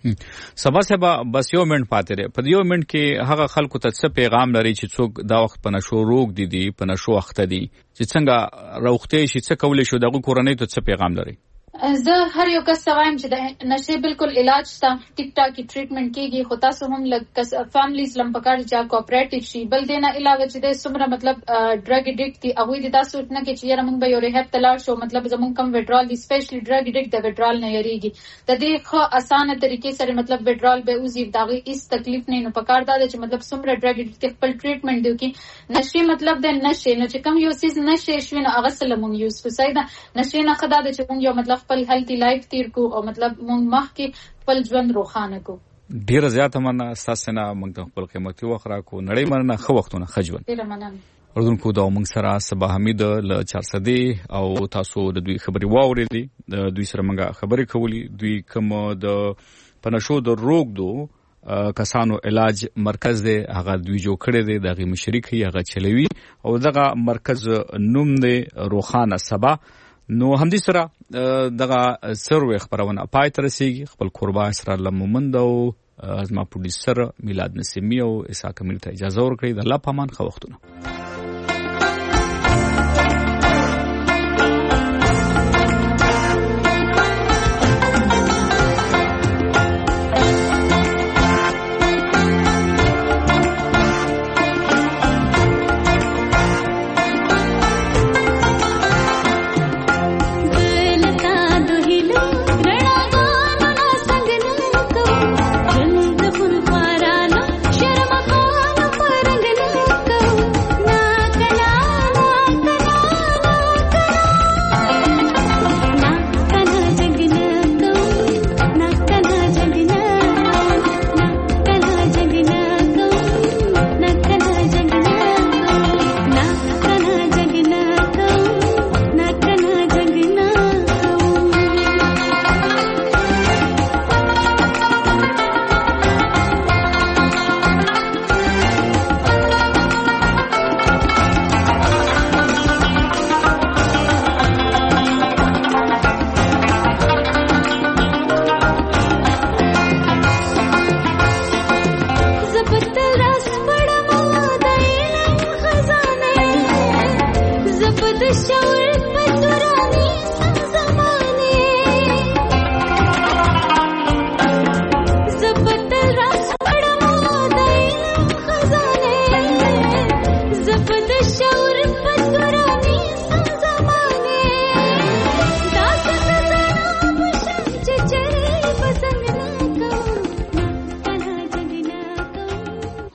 سبا سبا بس یو منټ پاتې لري. په یو منټ کې هغه خلکو ته څه پیغام لري چې څوک دا وخت په نشو روغ دي په نشو اخته دي چې څنګه روغتي شي څه کولای شو دغه کورنۍ ته څه پیغام لري؟ زه هر یو کس وایم چې د نشې بالکل علاج تا ټیک ټاک ټریټمنټ کیږي خو تاسو هم لږ فیملیز لم پکار چې کوآپریټیو شي. بل دینه علاوه چې د سمره مطلب ډرګ اډیکټ دي هغه د تاسو نه کې چې موږ به یو ریهاب تلاړ شو مطلب زموږ کم وډرال دي سپیشلی ډرګ اډیکټ د وډرال نه یریږي د دې خو اسانه طریقې سره مطلب وډرال به اوزي داغه هیڅ تکلیف نه نو پکار دا چې مطلب سمره ډرګ اډیکټ خپل ټریټمنټ دی کی نشي مطلب د نشي نو چې کم یو سیز نشي شوی نو هغه سلمون یوز کو سیدا نشي نه خدا د چې یو مطلب خپل هیلتي لایف تیر کو او مطلب مونږ مخ کې خپل ژوند روښانه کو. ډیر زیات مننه تاسو نه موږ خپل قیمتي وخت را کو نړۍ مننه خو وختونه خجون. ډیر مننه. اردوونکو دا موږ سره صبا حمید له 400 او تاسو د دوی خبري واورېدې د دوی سره موږ خبرې کولې. دوی کوم د پنشو د روغ دو کسانو علاج مرکز دی هغه دوی جوړ کړی دی دغه مشري کوي هغه چلوي او دغه مرکز نوم دی روخانه سبا. نو همدې سره دغه سروي خبرونه پای تر رسیږي. خپل قربان سره لمومند او ازما پولیسر میلاد نسیمی او اسا کمل ته اجازه ورکړي. د الله پامان خو وختونه رنگ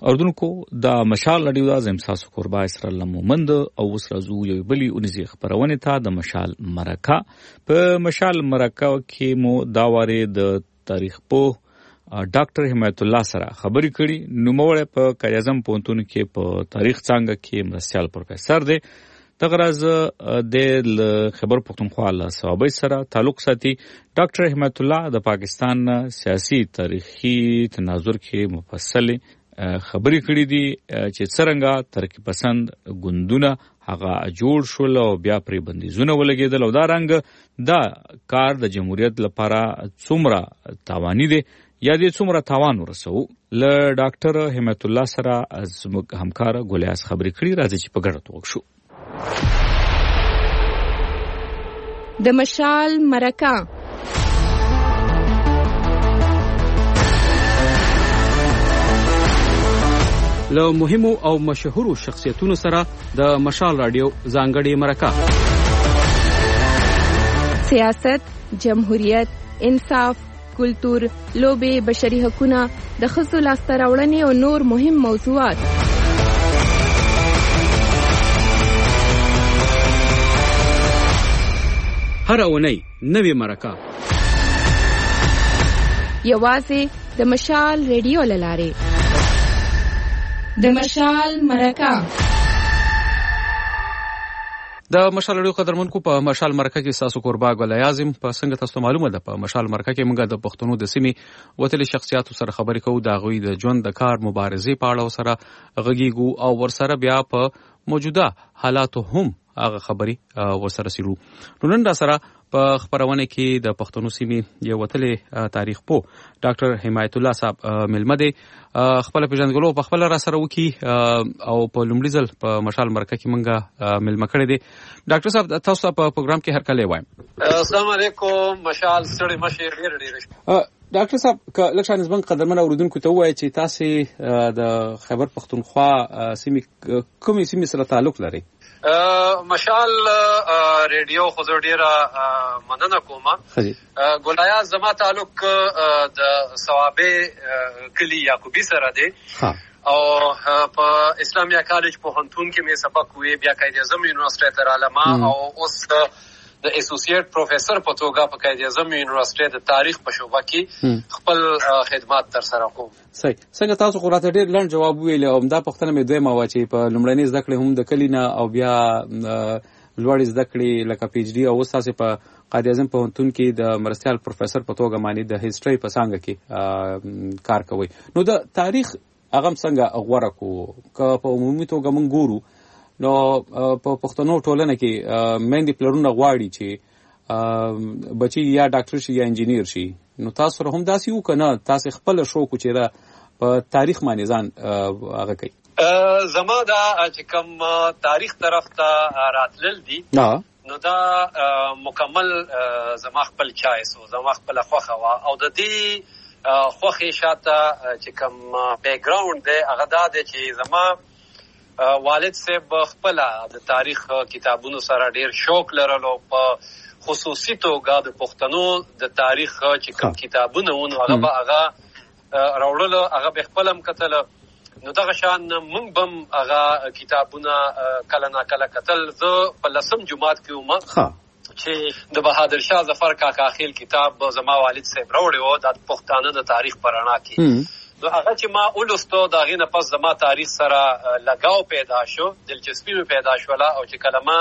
اردوونکو د مشال رادیو د زم تاسو قربا اسرائیل مومند او وسرزو یو بلی اونیزي خبرونه ته د مشال مرکه په مشال مرکه کې مو دا واره د تاریخ په ډاکټر حمایت الله سره خبرې کړي نو موږ په کاریزم پونتون کې په تاریخ څنګه کې مرستيال پروفیسور دی تغراز د خبر پختونخوا له صوابۍ سره تعلق ساتي ډاکټر حمایت الله د پاکستان سیاسي تاریخي تناظر کې مفصل خبرې کړې دي چې څرنګه ترقی پسند ګوندونه هغه جوړ شول او بیا پرې بندیزونه ولګېدل او دا رنګ دا کار د جمهوریت لپاره څومره تاواني دی یا دې څومره تاوان ورسو له ډاکټر حمایت الله سره زموږ همکار ګولیاس خبرې کړې راځي چې په ګډه توګه شو د مشال مرکه له مهمو او مشهورو شخصیتونو سره د مشال رادیو ځانګړې مرکه سیاست، جمهوریت، انصاف، کلتور، لوبې، بشري حقوقونه، د ښځو لاسته راوړنې او نور مهم موضوعات هر اونۍ نوې مرکه یوازې د مشال رادیو له لارې د مشال مرکه د مشال رادیو قدرمنکو په مشال مرکه کې تاسو قربا ګل اعظم په څنګه تاسو معلومه ده په مشال مرکه کې موږ د پښتنو د سیمې وتلي شخصیاتو سره خبرې کوو د غوي د ژوند د کار مبارزې په اړه سره غږیږو او ورسره بیا په موجوده حالاتو هم هغه خبري ورسره سیرو نن دا سره په خبرونه کې د پښتنو سیمې یو وتلې تاریخ په ډاکټر حمایت الله صاحب ملمده خپل پیژندګلو په خپل را سره وکي او په لومړي ځل په مشال مرکه کې مونږه ملمه کړې دي ډاکټر صاحب تاسو په پروګرام کې هر کله وایم السلام علیکم مشال ستړي مشه ډیر ډاکټر صاحب لکه نسبن قدرمن اوردونکو ته وایي چې تاسو د خیبر پختونخوا سیمې کومې سیمې سره تعلق لري مشال ریډیو خو ډیره مننه کوم ګولایا زما تعلق د ثوابه کلی یعقوبی سره دی او په اسلامیه کالج په هنتون کې مې سبق وی بیا قائد اعظم یونیورسيټي تر علما او اوس د اسوسییټ پروفیسور په توګه په قائد اعظم یونیورسيټي د تاریخ په شعبه کې خپل خدمات تر سره کوم صحیح څنګه تاسو قرات ډیر لنډ جواب ویل او دا پښتنه مې دوی ما واچي په لومړنۍ زده کړې هم د کلینا او بیا لوړ زده کړې لکه پی ایچ ډي او تاسو په قائد اعظم په هنتون کې د مرستيال پروفیسور په توګه معنی د هیستوري په څنګه کې کار کوي نو د تاریخ هغه څنګه غوړه کو په عمومي توګه مونږ ګورو نو په پښتنو ټولنه کې مېندې پلرونه غواړي چې بچي یا ډاکټر شي یا انجینیر شي نو تاسو هم داسې وکنه تاسو خپل شوق چیرې په تاریخ باندې ځان هغه کوي زما دا چې کوم تاریخ طرف ته راتلل دي نو دا مکمل زما خپل چایسو زما خپل خوخه وا او د دې خوخه شاته چې کوم بیک گراوند دی هغه دا دی چې زما والد صاحب خپل د تاریخ کتابونو سره ډیر شوق لرلو په خصوصي توګه د پښتنو د تاریخ چې کوم کتابونه ونه هغه راوړل هغه به خپلم کتل نو دغه شان مونږ بم هغه کتابونه کله نا کله کتل زه په لسم جمعات کې ومه چې د بهادر شاه ظفر کاکا خیل کتاب زما والد صاحب راوړی و د پښتانه د تاریخ پرانا کې نو هغه چې ما ولستو دا غینه پس زما تاریخ سره لگاو پیدا شو دلچسپي پیدا شوله او چې کلمه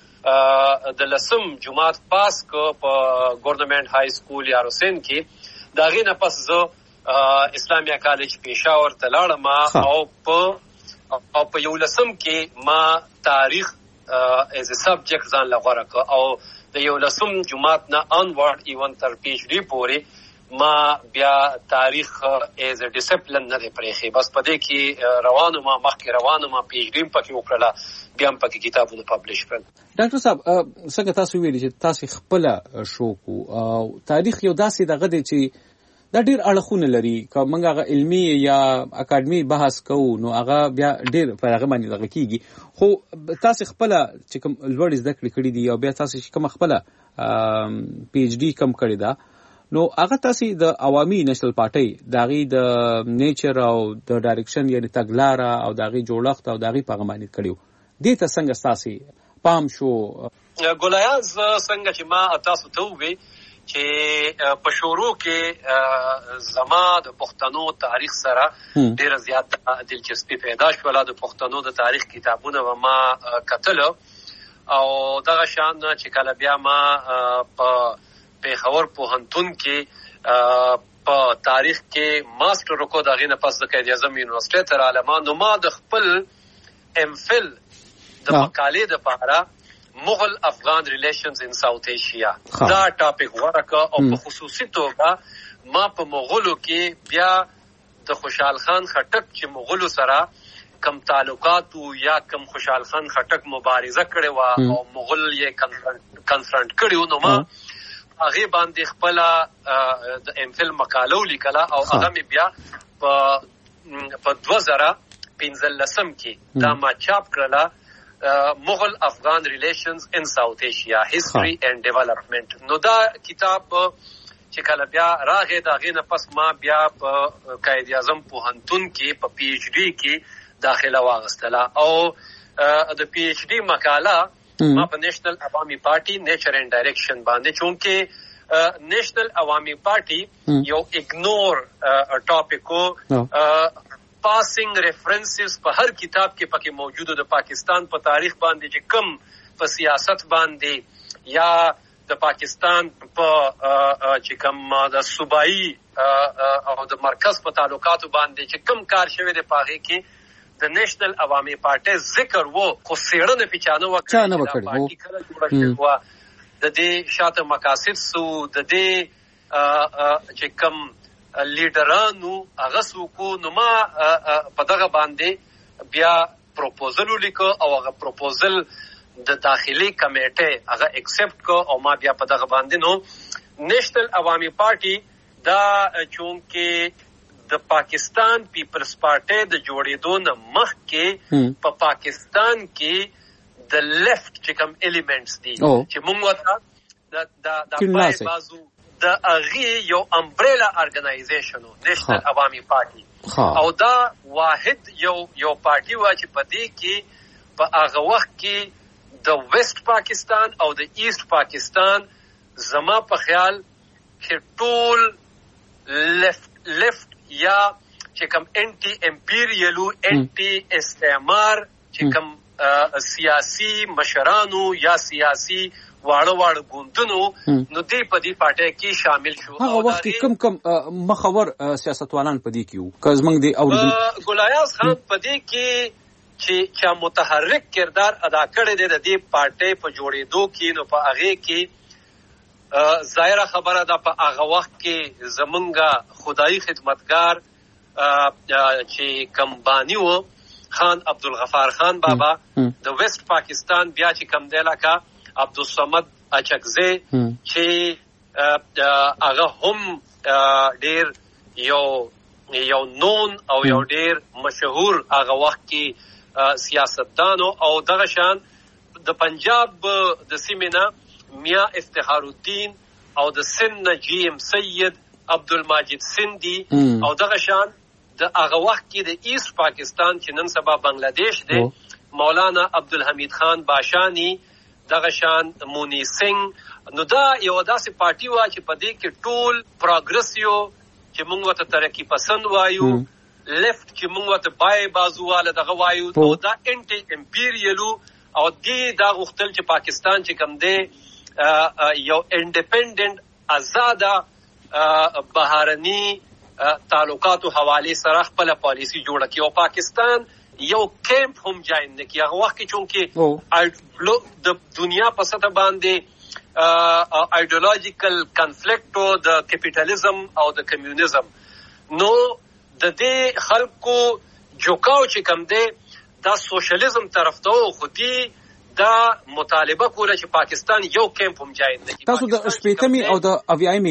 د لسم جمعات پاس کو په ګورنمنت های سکول یا حسین کې دا غینه پس زه اسلامیه کالج پېښور ته لاړم او په یو لسم کې ما تاریخ as a subject ځان لغوره کو او د یو لسم جمعات نه onward even تر پی ایچ ډي پورې ما بیا تاریخ as a discipline نه پرېخي بس پدې کې روانو ما مخکې روانو ما پی ایچ ډي پکې وکړه بیا هم پکې کتابونه پبلش کړل ډاکټر صاحب څنګه تاسو ویلي چې تاسو خپل شوق او تاریخ یو داسې دغه دی چې دا ډیر اړخونه لري که موږ هغه علمي یا اکاډمي بحث کوو نو هغه بیا ډیر په هغه باندې دغه کیږي خو تاسو خپل چې کوم لوړ زده کړې کړې دي او بیا تاسو کوم خپل پی ایچ ډي کم کړی دا نو هغه تاسو د عوامي نېشنل پارټي داغي د نیچر او د ډایرکشن یعنی تګلارا او داغي جوړښت او داغي پیغامونه کړیو دې ته څنګه تاسو پام شو؟ ګولیاز څنګه چې ما تاسو ته وې چې په شروع کې زما د پښتنو تاریخ سره ډېر زیات دلچسپي پیدا شوه. د پښتنو د تاریخ کتابونه و ما کتل او دغه شان چې کله بیا ما په پیښور پوهنتون کې په تاریخ کې ماستر وکړ، دغه نه پس د قائد اعظم یونیورسيټي تر عالمه نو ما د خپل امفل د مقالې د پاره مغل افغان ریلیشنز ان ساوث ایشیا دا ټاپک ورکه او په خصوصي توګه ما په مغولو کې بیا د خوشحال خان خټک چې مغولو سره کم تعلقات یا کم خوشحال خان خټک مبارزه کړې و او مغول یې کنفرنٹ کړیو نو ما هغه باندې خپل د امفل مقاله لیکله او هغه می بیا په 2015 کې دا ما چاپ کړله مغل افغان ریلیشنز ان ساوث ایشیا هیسټری اینڈ ډیولپمنٹ. نو دا کتاب چې کله بیا راغی دا غینه پس ما بیا په قائد اعظم پوهنتون کې په پی ایچ ډی کې داخله واغستله او د پی ایچ ډی مقاله ما په نېشنل عوامي پارټي نیچر اینڈ ډایرکشن باندې چونکه نیشنل عوامي پارټي یو اګنور ټاپک پاسنګ ریفرنسز په هر کتاب کې پکې موجود د پاکستان په تاریخ باندې چې کم په سیاست باندې یا د پاکستان په چې کم د صوبایي او د مرکز په تعلقاتو باندې چې کم کار شوی د پاغي کې د نیشنل عوامي پارټي ذکر وو خو سیړنه پیچانه وکړي پارټي کله جوړه شوه د دې شاته مقاصد سو د دې چې کم لیډرانو هغه سوکو نو ما په دغه باندې بیا پروپوزل ولیکو او هغه پروپوزل د داخلي کمیټه هغه ایکسپټ کو او ما بیا په دغه باندې نو نیشنل عوامي پارټي دا چونکه د پاکستان پیپلز پارټي د جوړېدو نه مخکې په پاکستان کې د لیفت چې کوم الیمنټس دي چې موږ وته د پای بازو د اغي یو امبریلا ارګنایزیشن نیشنل عوامي پارټي او دا واحد یو پارټي وا چې په دې کې په هغه وخت کې د ویسٹ پاکستان او د ایست پاکستان زما په خیال چې ټول لیفت یا چې کوم انټي امپیریالو انټي استعمار چې کوم سیاسي مشرانو یا سیاسي واړه ګوندونو نو دې په دې پارټي کې شامل شو. هغه وخت کم مخور سیاستوالان په دې کې وو که زمنګ دې اوریدل ګلایاز خان په دې کې چې متحرک کردار ادا کړی دی د دې پارټي په جوړېدو کې نو په هغه کې ظاهره خبره ده په هغه وخت کې زمونږه خدای خدمتگار چې کمبانی وو خان عبدالغفار خان بابا د ویسٹ پاکستان بیا چې کم دی لکه عبدالصمد اچکزی چې هغه هم ډیر یو نون او یو ډیر مشهور هغه وخت کې سیاستدانو او دغه شان د پنجاب د سیمینا میا افتخار الدین او د سن جی ام سید عبدالماجد سندی او دغه شان د هغه وخت کې د ایست پاکستان چې نن سبا بنگلاديش دی مولانا عبدالحمید خان باشانی دغه شان مونی سنگ نو دا یو داسې پارټي وا چې په دې کې ټول پروګرسیو چې موږ ته ترقی پسند وایو لیفت چې موږ ته بای بازواله دغه وایو او دا انټي امپیریالو او دې دا غوښتل چې پاکستان چې کوم دی یو انډیپندنت آزاده بهرني تعلقاتو حواله سره خپل پالیسی جوړه کړي او پاکستان یو کیمپ هم جاین نه کی هغه وخت چونکه د دنیا په سطح باندې ایډیولوژیکل کنفلیکټ او د کیپټالیزم او د کمیونیزم نو د دې خلکو جوکاو چې کم دی دا سوشلیزم طرف ته خو دی دا مطالبه کوله چې پاکستان یو کیمپ هم جاین نه کی. تاسو د شپېتمي او د اویایمي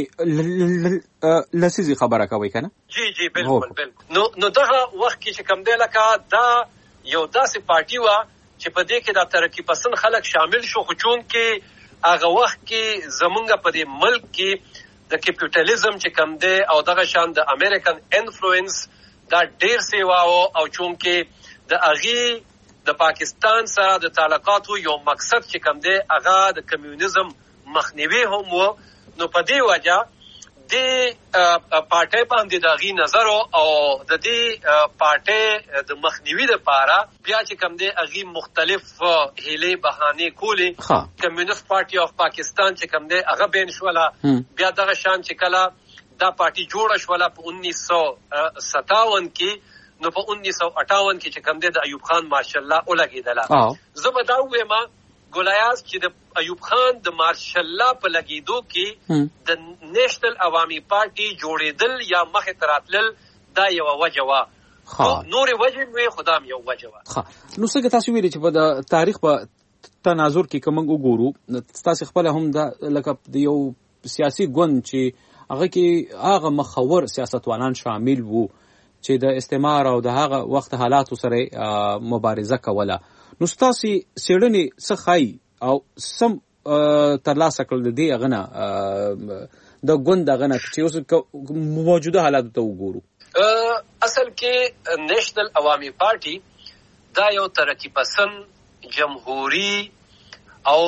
لسیزي خبره کوي کنه؟ جی بالکل نو دغه وخت کې چې کم دی لکه دا یو داسې پارټي وا چې په دې کې د ترقی پسند خلک شامل شو خو چون کې هغه وخت کې زمونږ په دې ملک کې د کیپټالیزم چې کم دی او دغه شان د امریکن انفلوئنس دا ډیر سیوا او چونکه د اغي د پاکستان سره د تعلقاتو یو مقصد چې کم دی هغه د کمیونیزم مخنیوي هم وو. نو په دې وجه د پارټي باندې د اغي نظر او د دې پارټي د مخنیوي لپاره بیا چې کم دی اغي مختلف هیلې بهانه کولې. کمیونست پارټي اف پاکستان چې کم دی هغه بین شوله، بیا دغه شان چې کله دا پارټي جوړه شوله په 1957 کې، نو په 1958 کې چې کم دی د ایوب خان ماشاءالله ولګیدله. زه به دا وایم ګولیاز چې د ایوب خان د مارشالله په لګیدو کې د نېشنل عوامي پارټي جوړېدل یا مخې ته راتلل دا یو وجه وه. نورې وجې وې خو دا هم یو وجه وه. نو څنګه تاسو ویلي چې په د تاریخ په تناظر کې که موږ وګورو ستاسې خپله هم دا لکه د یو سیاسي ګوند چې هغه کې هغه مخور سیاستوالان شامل وو چې د استعمار او د هغه وخت حالاتو سره مبارزه کوله، نو ستاسې څېړنې څه ښایي او سم ترلاسه کړل د دې هغه نه د ګوند هغه نه چې اوس موجوده حالاتو ته وګورو؟ اصل کې نېشنل عوامي پارټي دا یو ترقی پسند جمهوری او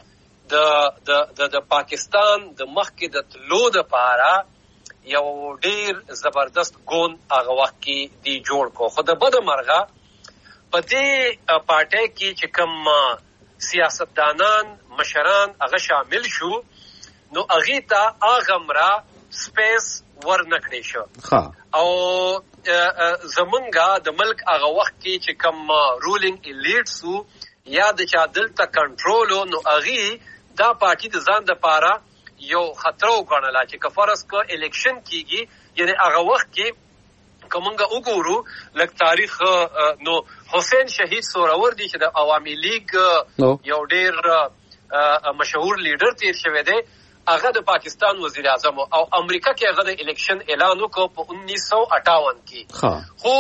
د پاکستان د مخکې د تلو دپاره یو ډیر زبردست ګوند هغه وخت کې دی جوړ کو. خو د بده مرغه په دې پارټي کې چې کوم سیاستدانان مشران هغه شامل شو، نو هغه ته هغه مرا سپیس ورنکړې شو. او زمونږه د ملک هغه وخت کې چې کوم رولینګ الیټس یا د چا دلته کنټرول، نو هغه دا پارټي د ځان لپاره یو خطر وګڼله چې کفرس کو الیکشن کیږي. یعنی هغه وخت کې کومنګه وګورو لکه تاریخ، نو حسین شهید سورور دی چې د عوامي لیگ یو ډیر مشهور لیډر تیر شوی دی، هغه د پاکستان وزیر اعظم او امریکا کې هغه د الیکشن اعلان وکړ په 1958 کې. خو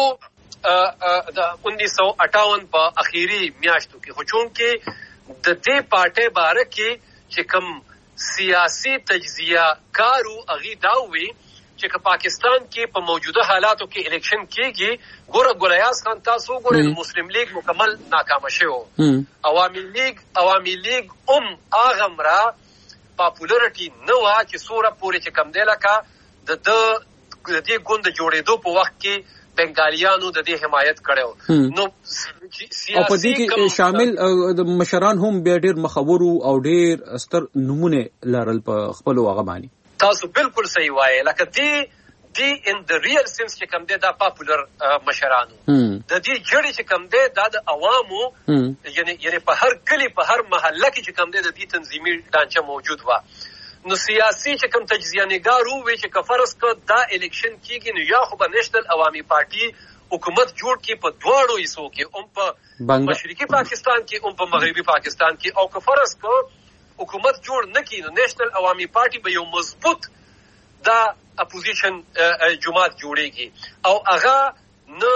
د 1958 په اخیری میاشتو کې خو چون کې د دې پارټي باره کې چې کوم سیاسي تجزیه کارو هغه دا وی چې که پاکستان کې په موجوده حالاتو کې الیکشن کېږي، ګوره ګولیاز خان تاسو ګورئ مسلم لیگ مکمل ناکامه شوی، عوامي لیگ هغه مرا پاپولرټي نه وه چې سوره پورې چې کم دی لکه د دې ګوند جوړېدو په وخت کې بنګالیانو د دې حمایت کړی. نو او په دې کې شامل د مشران هم بیا ډېر مخور او ډېر ستر نمونه لرل په خپلو هغه باندې. تاسو بالکل صحیح وایي، لکه دی ان د ریل سنس چې کم دی دا پاپولر مشرانو د دې جړې چې کم دی دا د عوامو یعنی په هر کلی په هر محله کې چې کم دی د دې تنظیمي ډانچه موجود و. نو سیاسي چې کم تجزیه نګار وي چې کفرس کو دا الیکشن کیږي، نو یا خو به نېشنل عوامي پارټي حکومت جوړ کی په دواړو حصو کې، په مشرقي پاکستان کې په مغربي پاکستان کې، او کفرس کو حکومت جوړ نکي، نو نېشنل عوامي پارټي به یو مضبوط دا اپوزیشن جماعت جوړيږي او هغه نه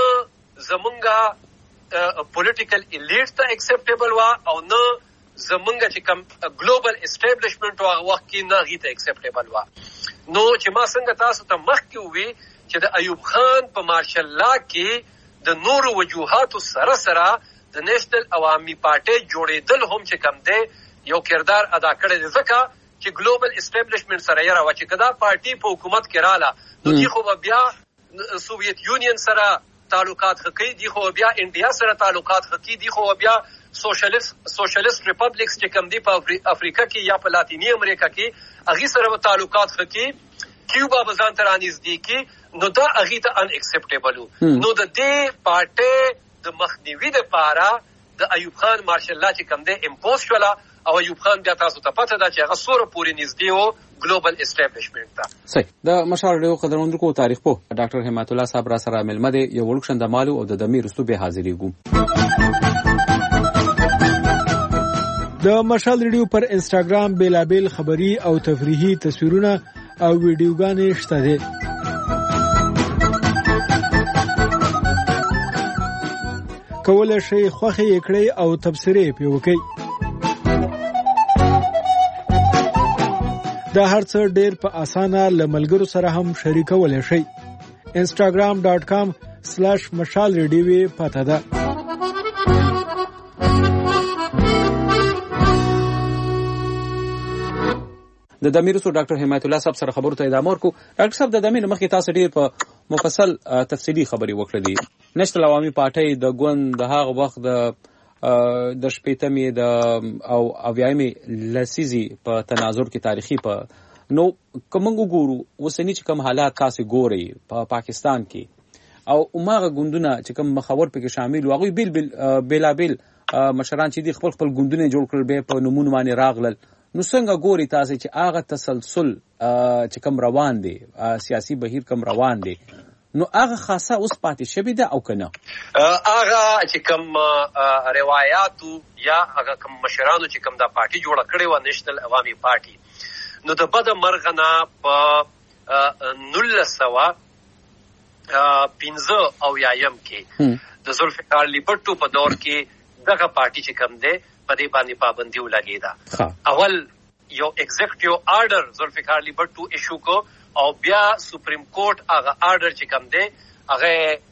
زمونږه پولیټیکل الیټ ته اکسپټیبل وا او نه زمونږه چې کوم ګلوبل اسټابلیشمنت هغه وخت کې نه غیته اکسپټیبل وا. نو چې ما څنګه تاسو ته مخکې وی چې د ایوب خان په مارشالله کې د نورو وجوهاتو سره سره د نېشنل عوامي پارټي جوړېدل هم چې کم دی یو کردار ادا کړی دی، ځکه چې ګلوبل اسټابلیشمنت سره یې راوړه چې کدا پارټي په حکومت کې رااله نو دی خو بیا سوویت یونین سره تعلقات حقي دي، خو بیا انډیا سره تعلقات حقي دي، خو بیا سوشلیست ریپبلیکس چې کم دي په افریقا کې یا په لاتینی امریکا کې هغه سره تعلقات حقي، کیوبا بزان تر انځدي کې، نو دا هغه ته ان اکسپټیبل. نو د دې پارټي د مخنیوي لپاره د ایوب خان مارشالله چې کم دی امپوز شولا، او ایوب خان بیا تاسو ته پته ده چې هغه سوره پورې نږدې و ګلوبل اسټابلیشمنت ته. صحیح. د مشال ډیو قدرمنونکو تاریخ په ډاکټر همت الله صاحب را سره ملمه دی، یو ورکشن د مالو او د دمیر رستو به حاضرېږو. د مشال ریډیو پر انستګرام بیلابل خبری او تفریحي تصویرونه او ویډیوګانې شته دي. کولای شئ خوښه یې کړئ او تبصرې پې وکړئ. دا هر څه ډیر په اسانه لملګرو سره هم شریکولای شئ. instagram.com/مشال ریډیو پته ده. د دمیرسو ډاکټر حمایت الله صاحب سره خبرو ته ادامه ورکو. ډاکټر صاحب د دمیر مخکې تاسو ډیر په مفصل تفصیلی خبري وکړې دي. نېشنل عوامي پارټي د ګوند د هغه وخت د شپېتمې د او اویايمې لسیزي په تناظر کې تاریخي په نو کومنګ ګورو وسنی چې کوم حالات تاسو ګوري په پاکستان کې او عمره ګوندونه چې کوم مخاور پکې شامل واغوي بیل مشران چې دي خپل ګوندونه جوړ کړل به په نمونه باندې راغلل. نو څنګه ګوري تاسو چې هغه تسلسل چې کوم روان دي سیاسي بهیر کوم روان دي نو هغه خاصه اوس پاتې شوی ده او کنه هغه چې کوم روایتو یا هغه کوم مشرانو چې کوم د پارټي جوړ کړي و نېشنل عوامي پارټي نو د بد مرغنا په 1915 او یایم کې د ذوالفقار علی بټو په دور کې دغه پارټي چې کوم ده په دې باندې پابندي ولګیدا. اول یو ایگزیکټیو آرډر ذوالفقار علی بټو ایشو کو او بیا سپریم کورټ هغه آرډر چې کوم دی هغه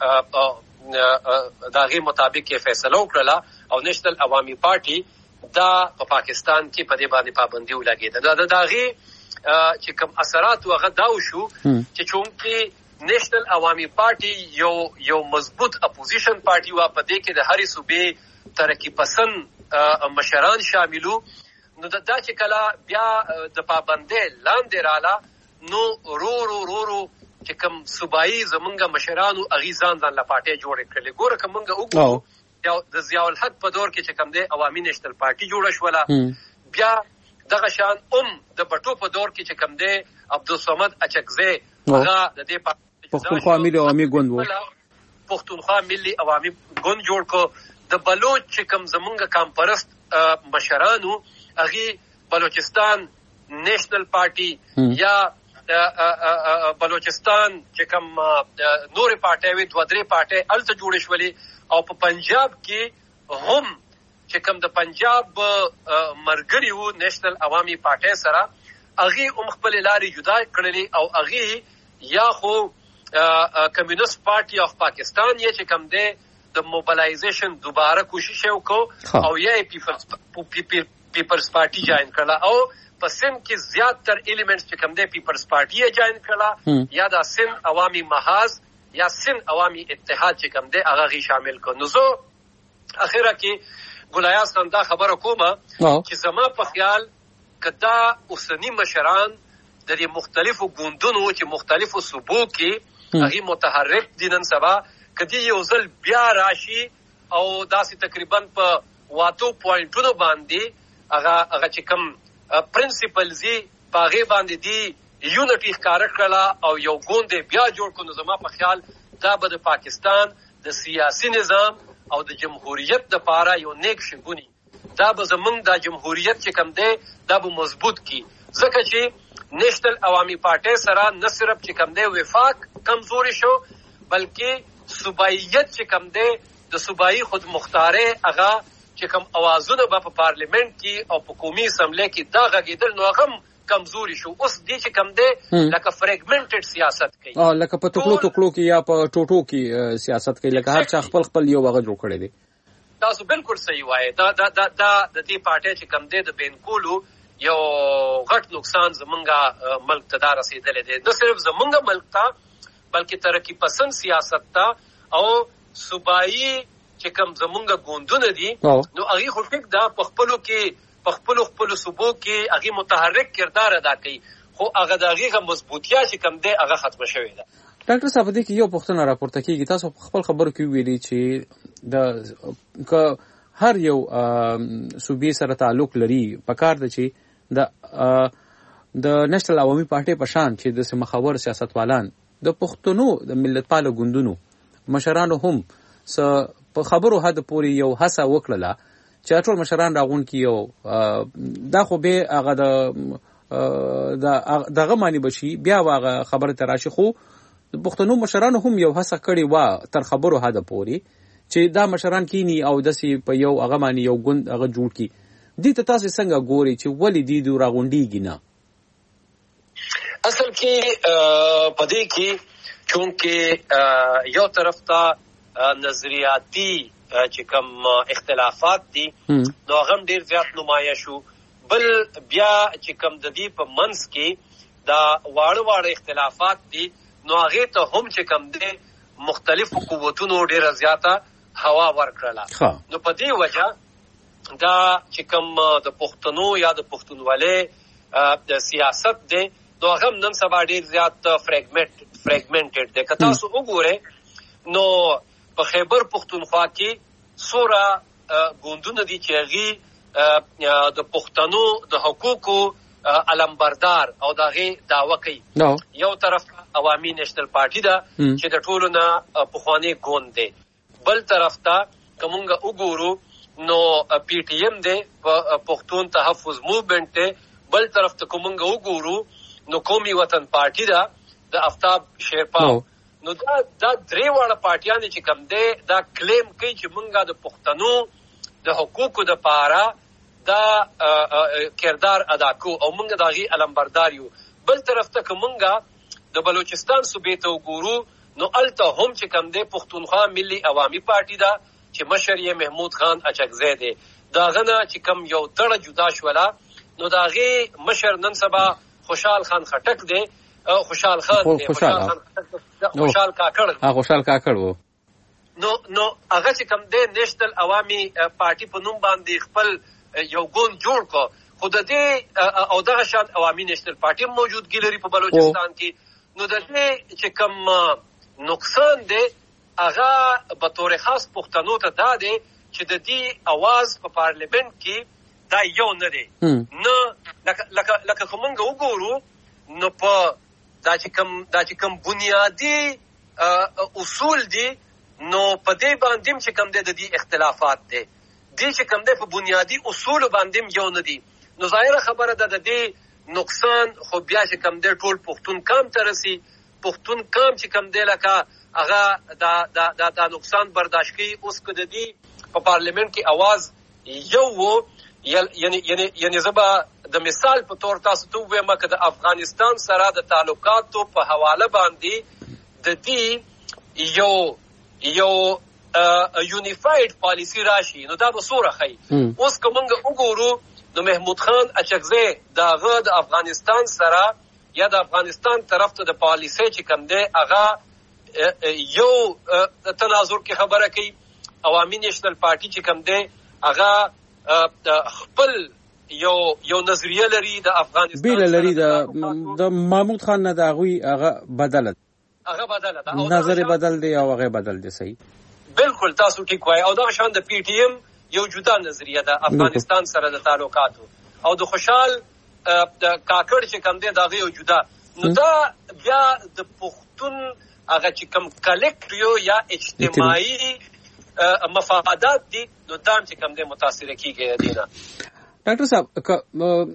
دغه مطابق فیصله وکړه او نېشنل عوامي پارټي دا په پاکستان کې په دې باندې پابندي ولګیدا. دا دغه چې کوم اثرات هغه داو شو چې چونکی نېشنل عوامي پارټي یو مضبوط اپوزیشن پارټي وا په دې کې د هرې صوبې ترقی پسند مشران شاملو نو دا چې کله بیا د پابندۍ لاندې رااله نو رو چې کوم صوبایي زمونږ مشرانو اغیزان ځان لا پارټي جوړ کړل. ګوره کومنګ وګورو یو د ضیاء الحق په دور کې چې کوم دی عوامي نېشنل پارټي جوړه شوله بیا دغه شان د بټو په دور کې چې کوم دی عبدالصمد اچکزی هغه د دې پښتونخوا ملي عوامي ګوند و پښتونخوا ملي عوامي ګوند جوړ کو. د بلوچ چې کوم زمونږ کامپرست مشرانو هغه بلوچستان نېشنل پارټي یا بلوچستان چې کوم نور پارټي وي دوه درې پارټي الته جوړ شولې او په پنجاب کې هم چې کوم د پنجاب مرګري وو نېشنل عوامي پارټي سره هغه خپل لارې جدا کړلې او هغه یا خو کمیونست پارټي اف پاکستان یې چې کوم دی د موبلایزیشن دوباره کوشش وکړو او یې پیپلز پارټي جوائن کړه او په سند کې زیات تر ایلیمنټس چې کوم دی پیپلز پارټي یې جوائن کړه یا د سند عوامي محاذ یا سند عوامي اتحاد چې کوم دی هغه غي شامل کړو. نو زه اخیرا کې ګلایاس خان دا خبره کومه چې زما په خیال کدا اوسنی مشران د مختلفو ګوندونو چې مختلفو صوبو کې هغه متحرک دي نن سبا کدی یو ځل بیا راشي او داسې تقریبا په 8 پوینټونو باندې هغه چې کوم پرنسپلزي باغې باندې دی یونټي ښکار کړه او یو ګوند بیا جوړ کړو. زما په خیال دا به د پاکستان د سیاسي نظام او د جمهوریت د پاره یو نیک شګونی دا به زمونږ د جمهوریت چې کوم دی دا به مضبوط کی ځکه چې نېشنل عوامي پارټي سره نه صرف چې کوم دی وفاق کمزوري شو بلکې صوبایت چې کوم دی د صوبایي خود مختاره هغه چې کوم اوازونه په پارلیمنت کې او په قومي اسمبلی کې دا غږیدل نو هغه کمزوري شو. اوس دې چې کوم دی لکه فریګمنټډ سیاست کوي لکه په ټوکلو کې یا په ټوټو کې سیاست کوي لکه هر چا خپل یو هغه جوړ کړی دی. تاسو بالکل صحیح وایي. دا د دې پارټي چې کوم دی د بینکولو یو غټ نقصان زمونږه ملک ته دا رسیدلې دی. نه صرف زمونږه ملک ته بلکې ترقی پسند سیاست ته او صوبایي چې کوم زمونږه ګوندونه دي نو هغه خو ټیک دا په خپلو صوبو کې هغه متحرک کردار ادا کوي خو هغه دغه مضبوطیا چې کوم دی هغه ختم شوی ده. ډاکټر صاحب دې کې یو پوښتنه راپورته کیږي تاسو خپل خبرو کې ویلي چې هر یو صوبې سره تعلق لري پکار د چې د نېشنل عوامي پارټي په شان چې د مخاور سیاستوالان د پښتنو د ملتپالو ګوندونو مشرانو هم په خبرو حد پورې یو هڅه وکړه چې ټول مشران راغون کیو دا خو به هغه دغه معنی بشي بیا هغه خبره تراشي خو پښتنو مشرانو هم یو هڅه کړې و تر خبرو حد پورې چې دا مشران کینی او داسې په یو هغه معنی یو ګوند هغه جوړ کی دي ته تاسو څنګه ګوري چې ولې دي راغونډيږي نه اصل کې پدې کې چونکه یو طرف ته نظریاتي چې کوم اختلافات دي نو هغه ډیر زیات نمایش شو، بل بیا چې کوم د دې په منځ کې دا واړه اختلافات دي نو هغه ته هم چې کوم دي مختلفو قوتونو ډیر زیاته هوا ورکړه. نو په دې وجه دا چې کوم د پښتنو یا د پښتونولۍ د سیاست دی نو هغه نن سبا ډیر زیات فریګمنټډ دی. که تاسو وګورئ نو په خیبر پښتونخوا کې سوره ګوندونه دي چې هغه د پښتنو د حقوقو علمبردار او دغه دعوه کوي. یو طرف عوامي نېشنل پارټي ده چې د ټولو نه پخوانی ګوند دی، بل طرف ته کومګه وګورو نو پی ټی ایم دی پښتون تحفظ موومېنټ دی، بل طرف ته کومګه وګورو نو قومي وطن پارټي ده د آفتاب شیرپا. نو دا درې واړه پارټیان چې کوم دی دا کلیم کوي چې مونږه د پښتنو د حقوقو د پاره دا کردار ادا کو او مونږ دغه علمبردار یو. بل طرف ته کومګه د بلوچستان صوبې ته وګورو نو الته هم چې کوم دی پښتونخوا ملي عوامي پارټي ده چې مشر یې محمود خان اچکزی دی. داغه نه چې کوم یو تړه جدا شولا نو داغه مشر نن سبا خوشحال خان خټک دی، خوشحال خان دی، خوشحال کاکړ وو. نو هغه چې کوم دی نېشنل عوامي پارټي په نوم باندې خپل یو ګوند جوړ کو، خو د دې او دغه شان عوامي نېشنل پارټي موجودګي لري په بلوچستان کې. نو د دې چې کوم نقصان دی هغه به تور خاص پښتنو ته دا دی چې د دې आवाज په پارلیمنت کې دا یو نه دی. نه لکه کومنګ وګورو نو په دا چې کوم بنیادی اصول دي نو په دې باندې چې کوم د دې اختلافات دي دي چې کوم د په بنیادی اصول باندې یو نه دي. نو ظاهره خبره ده د دې نقصان خو بیا چې کوم د ټول پښتون کام ترسي، پښتون کام چې کوم د لکه هغه دا نقصان برداشت کوي. اوس که د دې په پارلیمنت کې आवाज یو وو یعنی زبا د مثال په تور تاسو ته وایم که د افغانستان سره د تعلقاتو په حواله باندې د دې یو یونیفاید پالیسی راشي نو دا به سوره خي. اوس کومنګ وګورو نو محمود خان اچکزی داغه د افغانستان سره یا د افغانستان طرف ته د پالیسی چې کوم دی هغه یو تناظر کې خبره کوي. عوامي نېشنل پارټي چې کوم دی هغه خپل یو نظریه لري د افغانستان بیل لري د محمود خان نه دا غوي هغه بدل نظر بدل دی او هغه بدل دی. صحیح بالکل تاسو ټیک وای. او دا شان د پی ټی ایم یو جدا نظریه ده افغانستان سره د تعلقاتو او د خوشحال کاکړ چې کوم دی دا یو جدا. نو دا بیا د پښتون هغه چې کوم کلیکټیو یا اجتماعي مفادات دي نو دا چې کوم دی متاثر کیږي دینا. ډاکټر صاحب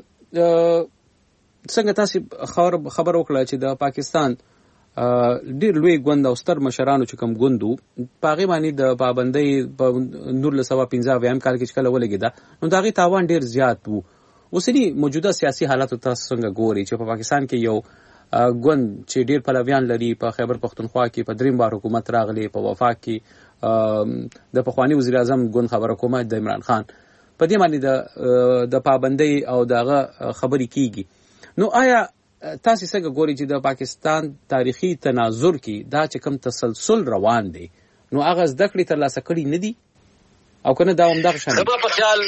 څنګه تاسو خبر وکړه چې د پاکستان ډیر لوی ګوند او ستر مشرانو چې کوم ګوندو پاغي باندې د پابندۍ په 1915 کال کې کله ولګیدا نو داغي تاوان ډیر زیات وو. اوسنی موجوده سیاسي حالات تاسو څنګه ګوري چې په پاکستان کې یو ګوند چې ډیر پلویان لري په خیبر پختونخوا کې په دریم بار حکومت راغلی، په وفاق کې د پخوانی وزیر اعظم ګوند خبر حکومت د عمران خان په دې باندې د پابندۍ او دغه خبرې کیږي. نو آیا تاسو څنګه ګوري چې د پاکستان تاریخي تناظر کې دا چې کوم تسلسل روان دی نو هغه زده کړې ترلاسه کړي نه دي او کنه دا هم دغه شان زما په خیال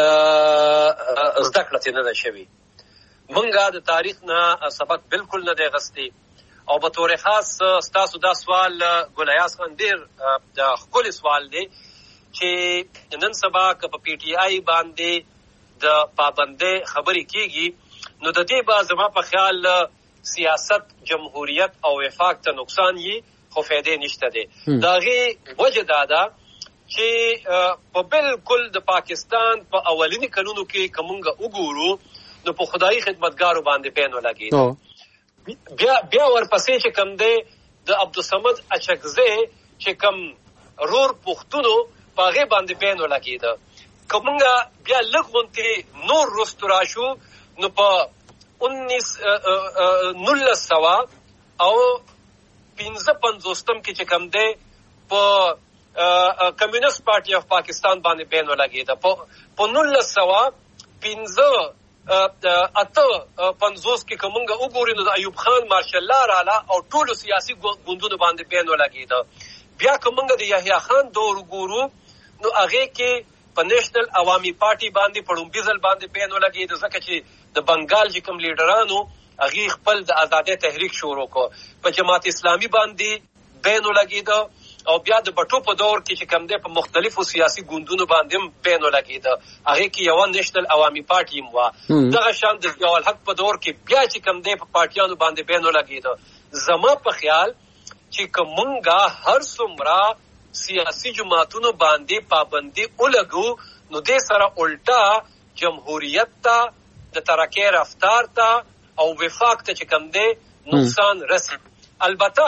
زده کړه نه ده شوی. مونږه د تاریخ نه سبق بالکل نه دی غستی او په تور خاص تاسو دا سوال ګلیاس خان ډیر د خپل سوال دی چې نن سبا که په پی ټی آی باندې د پابندۍ خبرې کیږي نو د دې با زما په خیال سیاست جمهوریت او وفاق ته نقصان یې خو فائدې نشته دی. داغه وجه دا ده چې په بالکل د پاکستان په اولینی کلونو کې کومګه وګورو نو په خدای خدمتګارو باندې پین ولګي. بیا ورپسې چې کوم دی د عبدالصمد اچکزی چې کوم رور پښتونو پاغه باندې پین ولګي. کومګه بیا لږ غونته نور رستورا شو نو په 1955 کې چې کوم دی په کمیونست پارټي اف پاکستان باندې بین ولګیده. په 1950 کې کومه وګورئ نو د ایوب خان مارشل لا رااله او ټول سیاسي ګوندونو باندې بین ولګیده. بیا کومه د یحیی خان دور وګورو نو هغه کې په نېشنل عوامي پارټي باندې پړومبي ځل باندې بین ولګیده ځکه چې د بنگال چې کوم لیډرانو هغه خپل د آزادۍ تحریک شروع کو. په جماعت اسلامي باندې بین ولګیده او بیا د بټو په دور کې چې کوم دی په مختلفو سیاسي ګوندونو باندې بین ولګیده. هغه کې یو نېشنل عوامي پارټي مو دغه شان د ضیاء الحق په دور کې بیا چې کوم دی په پارټیانو باندې بین ولګیده. زما په خیال چې کومه هر څومره سیاسي جماعتونو باندې پابندي ولګو نو د سره الټا جمهوریت ته د ترقی رفتار ته او وفاق ته چې کوم دی نقصان رسي. البته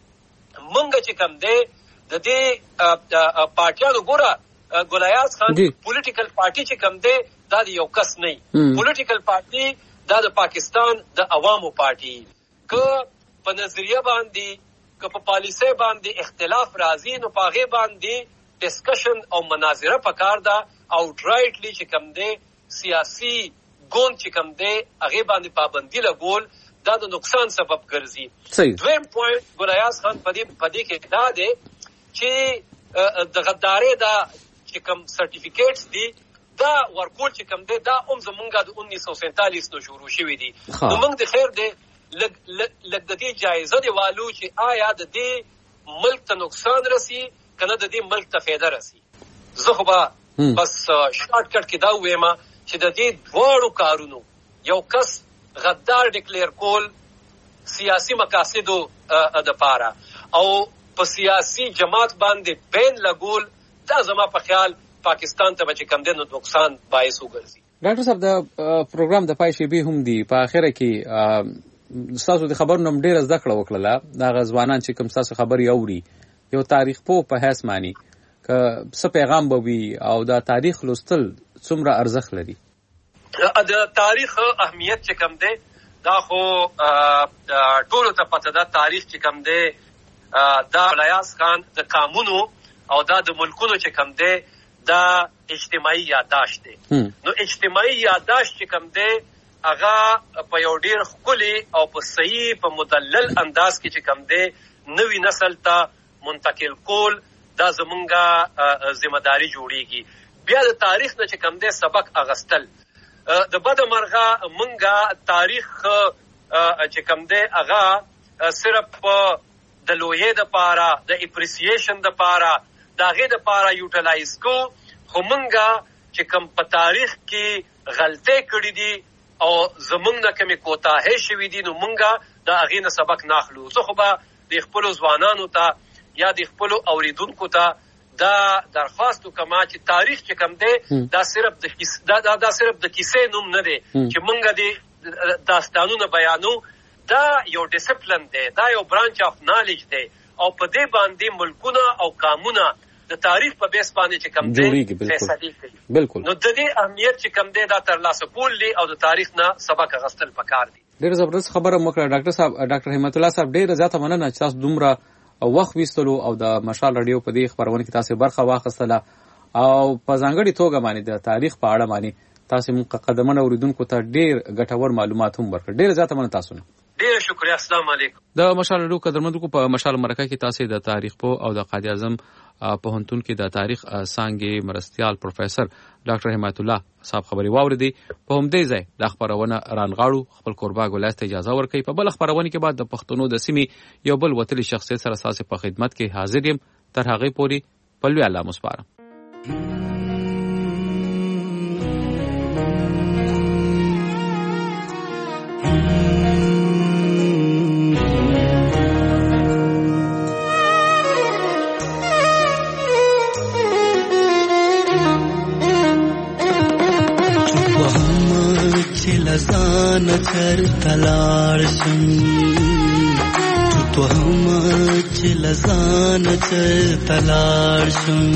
مونږ چې کوم دی د دې پارټیانو ګوره ګولیاز خان پولیټیکل پارټي چې کوم دی دا یو کس نه پولیټیکل پارټي دا د پاکستان د عوامو پارټي که په نظریه باندې که په پالیسي باندې اختلاف راځي نو په هغه باندې ډسکشن او مناظره پکار ده او ډرایټلی چې کوم دی سیاسي ګوند چې کوم دی هغه باندې پابندي لګول دا د نقصان سبب ګرځي. دویم پوینټ ګولیاز خان پدې کې دا دی چې د غداري دا چې کوم سرټیفیکیټس دي دا ورکول چې کوم دی دا زمونږ د 1947 نو شروع شوی دي. نو موږ د خیر دی لګ د دې جایزه دی والو چې آیا د دې ملک ته نقصان رسی کنه د دې ملک ته فایده رسی. زه خو بس شارټ کټ کې دا وایم چې د دې دوړو کارونو یو کس غدار ډیکلیئر کول سیاسي مقاصدو د پاره او په سیاسي جماعت باندې بین لګول دا زما په خیال پاکستان ته چې کم دنو نقصان باعث وګرځي. ډاکټر صاحب د پروګرام د پای شی به هم دی په اخره کې تاسو د خبرونو ډیر زده کړه وکړه دا غزوانان چې کوم تاسو خبري اوري یو تاریخ په هیڅ معنی ک څه پیغام به وي او دا تاریخ لوستل څومره ارزښت لري. د تاریخ اهمیت چې کم دی دا خو ټول ته پته ده. تاریخ چې کم دی دا ګولیاز خان د قانونو او دا د ملکونو چې کم دی دا اجتماعي یادداشت دی. نو اجتماعي یادداشت چې کم دی هغه په یو ډیر ښکلي او په صحیح په مدلل انداز کې چې کم دی نوی نسل ته منتقل کول دا زمونږه ذمہ داری جوړیږي. بیا د تاریخ نه چې کم دی سبق اغستل د بده مرغه مونږه تاریخ چې کم دی هغه صرف د لوهې د پاره د اپریسییشن د پاره داغه د پاره یوټیلایز کو خو مونږه چې کم په تاریخ کې غلطۍ کړې دي او زمونږ نه کومې کوتاهۍ شوې دي نو مونږه د هغې نه سبق ناخلو. زه خو به د خپلو ځوانانو ته یا د خپلو اوریدونکو ته دا درخواست وکما چې تاریخ چې کم دی دا صرف د کیسې نوم نه دی چې مونږه د داستانونو بیانو. دا یو ډیسپلن دی دا یو برانچ اف نالج دی او په دې باندې ملکونه او قانونه د تاریخ په بیس باندې چې کم دی فیصله کوي. بالکل نو د دې اهمیت چې کم دی دا ترلاسه کول دي او د تاریخ نه سبق غستل پکار دي. ډېر زبردست خبره مو کړه ډاکټر صاحب. ډاکټر همت الله صاحب ډېر زیاته مننه چې تاسو دومره وخت وستلو او د مشال رادیو په دې خبرونه کې تاسو برخه واخیستله او په ځانګړي توګه باندې د تاریخ په اړه باندې تاسو مقدمه اوریدونکو ته ډېر ګټور معلومات هم ورکړل. ډېر زیاته مننه تاسو نه. ډېر شکریہ. السلام علیکم. د مشال رادیو قدرمنونکو په مشال مرکه کې تاسو د تاریخ په او د قائد اعظم پوهنتون کې د تاریخ څانګې مرستيال پروفیسور ډاکټر همت الله صاحب خبري واوریدي. په همدې ځای د خبرونه رانغاړو خپل قربا ګولایس ته اجازه ورکړي. په بل خبرونه کې بعد د پښتنو د سیمې یو بل وتلی شخصیت سره اساس په خدمت کې حاضر یم. تر هغه پورې پلوي الله مسپاره. لزان چر تلاړ شم تو هم چې لزان چر تلاړ شم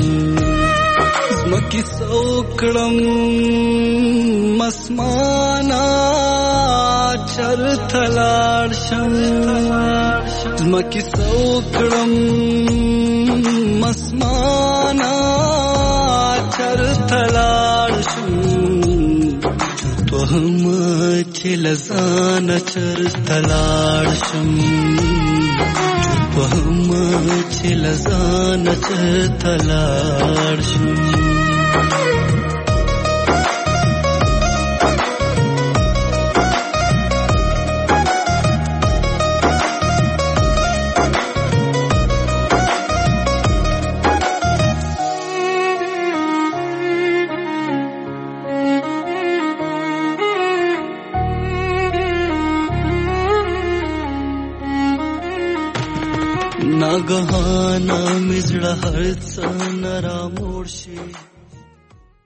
زمکې سوکړم مسمانا چرته لاړ شم زمکې سوکړم مسمانا چرته لاړ شم توهم چې لزان چرته لاړ شم توهم چې لزان چرته لاړ شم ناګهانه مې زړه هر څه نه را موړ شي